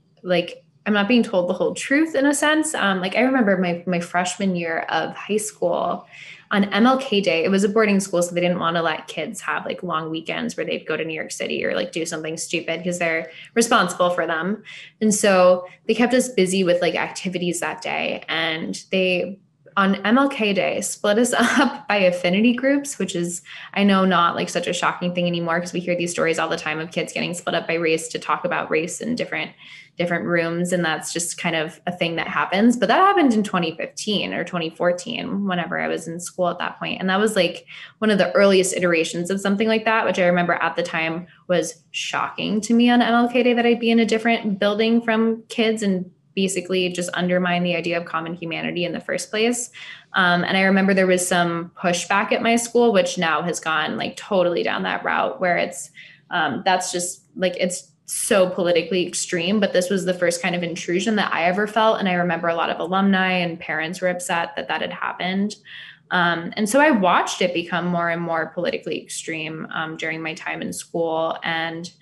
told the whole truth in a sense. Like I remember my freshman year of high school on MLK Day. It was a boarding school, so they didn't want to let kids have like long weekends where they'd go to New York City or like do something stupid because they're responsible for them. And so they kept us busy with like activities that day, and they on MLK Day split us up by affinity groups, which is, I know, not like such a shocking thing anymore because we hear these stories all the time of kids getting split up by race to talk about race in different rooms. And that's just kind of a thing that happens. But that happened in 2015 or 2014, whenever I was in school at that point. And that was like one of the earliest iterations of something like that, which I remember at the time was shocking to me on MLK Day, that I'd be in a different building from kids and basically just undermine the idea of common humanity in the first place. And I remember there was some pushback at my school, which now has gone like totally down that route where it's, that's just like, it's so politically extreme, but this was the first kind of intrusion that I ever felt. And I remember a lot of alumni and parents were upset that had happened. And so I watched it become more and more politically extreme during my time in school. And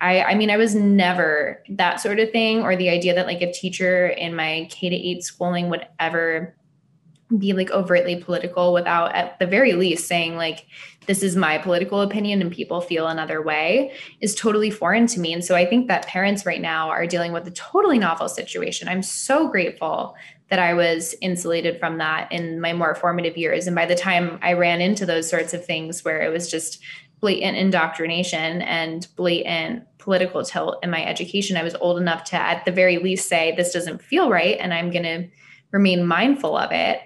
I was never that sort of thing, or the idea that like a teacher in my K-8 schooling would ever be like overtly political without at the very least saying like, this is my political opinion and people feel another way, is totally foreign to me. And so I think that parents right now are dealing with a totally novel situation. I'm so grateful that I was insulated from that in my more formative years. And by the time I ran into those sorts of things where it was just blatant indoctrination and blatant political tilt in my education, I was old enough to at the very least say, this doesn't feel right, and I'm going to remain mindful of it.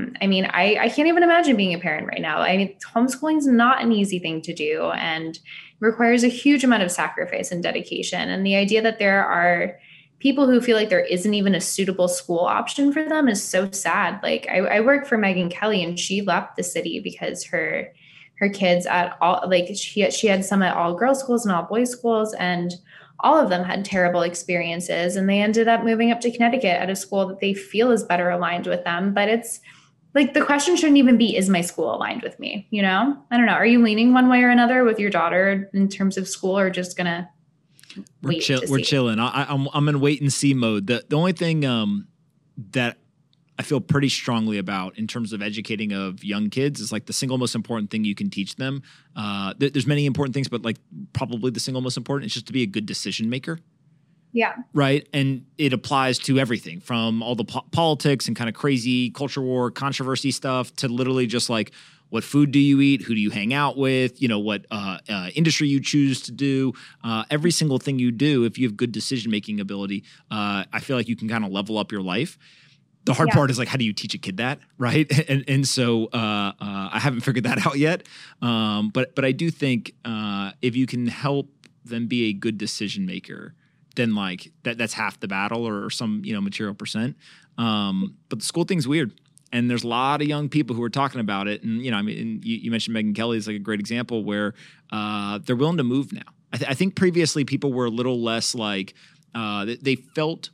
I can't even imagine being a parent right now. Homeschooling is not an easy thing to do and requires a huge amount of sacrifice and dedication. And the idea that there are people who feel like there isn't even a suitable school option for them is so sad. Like I work for Megyn Kelly, and she left the city because her kids at all, like she had some at all girls schools and all boys schools, and all of them had terrible experiences, and they ended up moving up to Connecticut at a school that they feel is better aligned with them. But it's like, the question shouldn't even be, is my school aligned with me? I don't know. Are you leaning one way or another with your daughter in terms of school, or just gonna we're chilling. I'm in wait and see mode. The only thing that I feel pretty strongly about in terms of educating of young kids is like the single most important thing you can teach them. There's many important things, but like probably the single most important is just to be a good decision maker. Yeah. Right. And it applies to everything from all the politics and kind of crazy culture war, controversy stuff to literally just like, what food do you eat? Who do you hang out with? What industry you choose to do. Every single thing you do, if you have good decision-making ability, I feel like you can kind of level up your life. The hard part is like, how do you teach a kid that, right? And so I haven't figured that out yet. But I do think if you can help them be a good decision maker, then like that's half the battle or some, material percent. But the school thing's weird. And there's a lot of young people who are talking about it. And, you mentioned Megyn Kelly is like a great example where they're willing to move now. I think previously people were a little less like they felt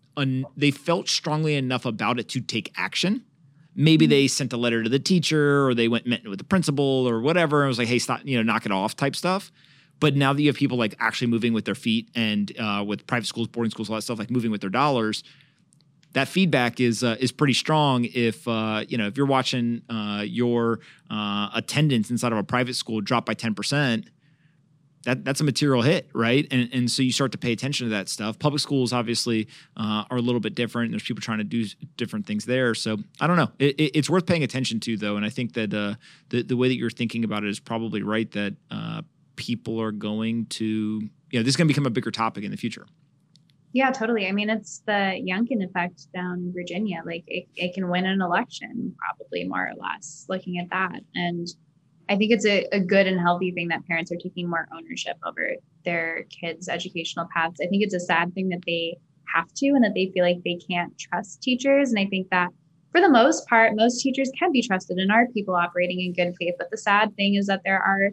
strongly enough about it to take action. Maybe they sent a letter to the teacher or they met with the principal or whatever. And was like, hey, stop, knock it off type stuff. But now that you have people like actually moving with their feet and with private schools, boarding schools, all that stuff, like moving with their dollars, that feedback is pretty strong. If if you're watching your attendance inside of a private school drop by 10%, that's a material hit, right? And so you start to pay attention to that stuff. Public schools obviously are a little bit different. There's people trying to do different things there. So I don't know. It's worth paying attention to though, and I think that the way that you're thinking about it is probably right. That people are going to this is going to become a bigger topic in the future. Yeah, totally. I mean, it's the Youngkin effect down in Virginia. Like it can win an election, probably more or less, looking at that. And I think it's a good and healthy thing that parents are taking more ownership over their kids' educational paths. I think it's a sad thing that they have to and that they feel like they can't trust teachers. And I think that for the most part, most teachers can be trusted and are people operating in good faith. But the sad thing is that there are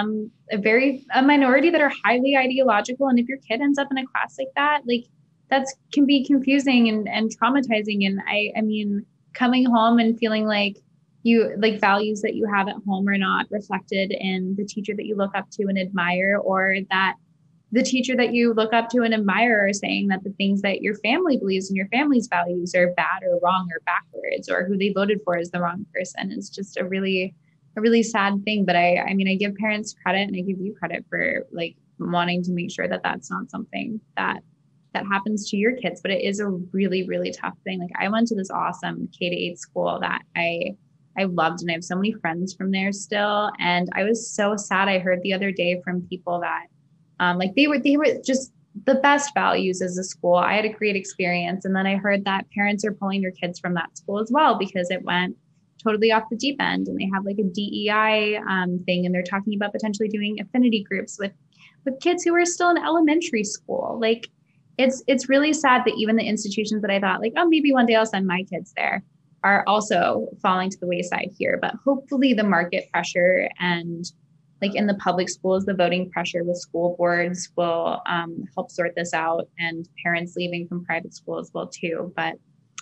a minority that are highly ideological. And if your kid ends up in a class like that, like can be confusing and traumatizing. And I mean, coming home and feeling like values that you have at home are not reflected in the teacher that you look up to and admire, or that the teacher that you look up to and admire are saying that the things that your family believes and your family's values are bad or wrong or backwards, or who they voted for is the wrong person. It's just a really sad thing. But I mean, I give parents credit and I give you credit for like wanting to make sure that that's not something that happens to your kids, but it is a really, really tough thing. Like I went to this awesome K-8 school that I loved, and I have so many friends from there still. And I was so sad. I heard the other day from people that they were just the best values as a school. I had a great experience. And then I heard that parents are pulling their kids from that school as well, because it went totally off the deep end, and they have like a DEI thing. And they're talking about potentially doing affinity groups with kids who are still in elementary school. Like it's really sad that even the institutions that I thought like, oh, maybe one day I'll send my kids there, are also falling to the wayside here. But hopefully the market pressure and like in the public schools, the voting pressure with school boards will help sort this out, and parents leaving from private schools will too. But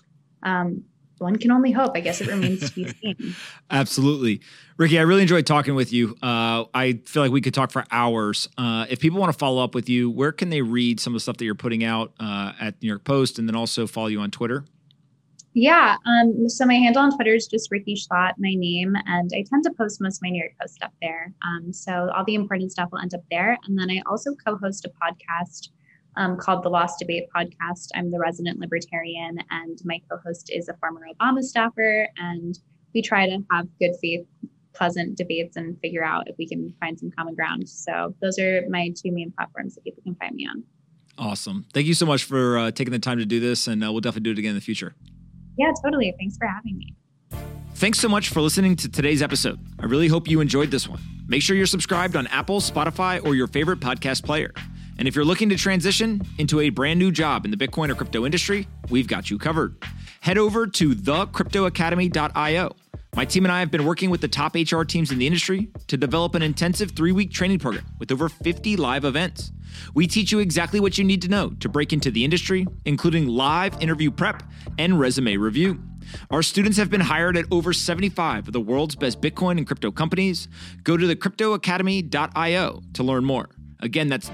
one can only hope. I guess it remains to be seen. Absolutely. Ricky, I really enjoyed talking with you. I feel like we could talk for hours. If people want to follow up with you, where can they read some of the stuff that you're putting out at New York Post, and then also follow you on Twitter? Yeah. So my handle on Twitter is just Ricky Schlott, my name, and I tend to post most of my New York Post stuff there. So all the important stuff will end up there. And then I also co-host a podcast called The Lost Debate Podcast. I'm the resident libertarian, and my co-host is a former Obama staffer. And we try to have good faith, pleasant debates and figure out if we can find some common ground. So those are my two main platforms that people can find me on. Awesome. Thank you so much for taking the time to do this, and we'll definitely do it again in the future. Yeah, totally. Thanks for having me. Thanks so much for listening to today's episode. I really hope you enjoyed this one. Make sure you're subscribed on Apple, Spotify, or your favorite podcast player. And if you're looking to transition into a brand new job in the Bitcoin or crypto industry, we've got you covered. Head over to thecryptoacademy.io. My team and I have been working with the top HR teams in the industry to develop an intensive 3-week training program with over 50 live events. We teach you exactly what you need to know to break into the industry, including live interview prep and resume review. Our students have been hired at over 75 of the world's best Bitcoin and crypto companies. Go to thecryptoacademy.io to learn more. Again, that's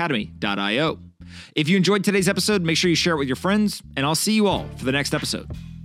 thecryptoacademy.io. If you enjoyed today's episode, make sure you share it with your friends, and I'll see you all for the next episode.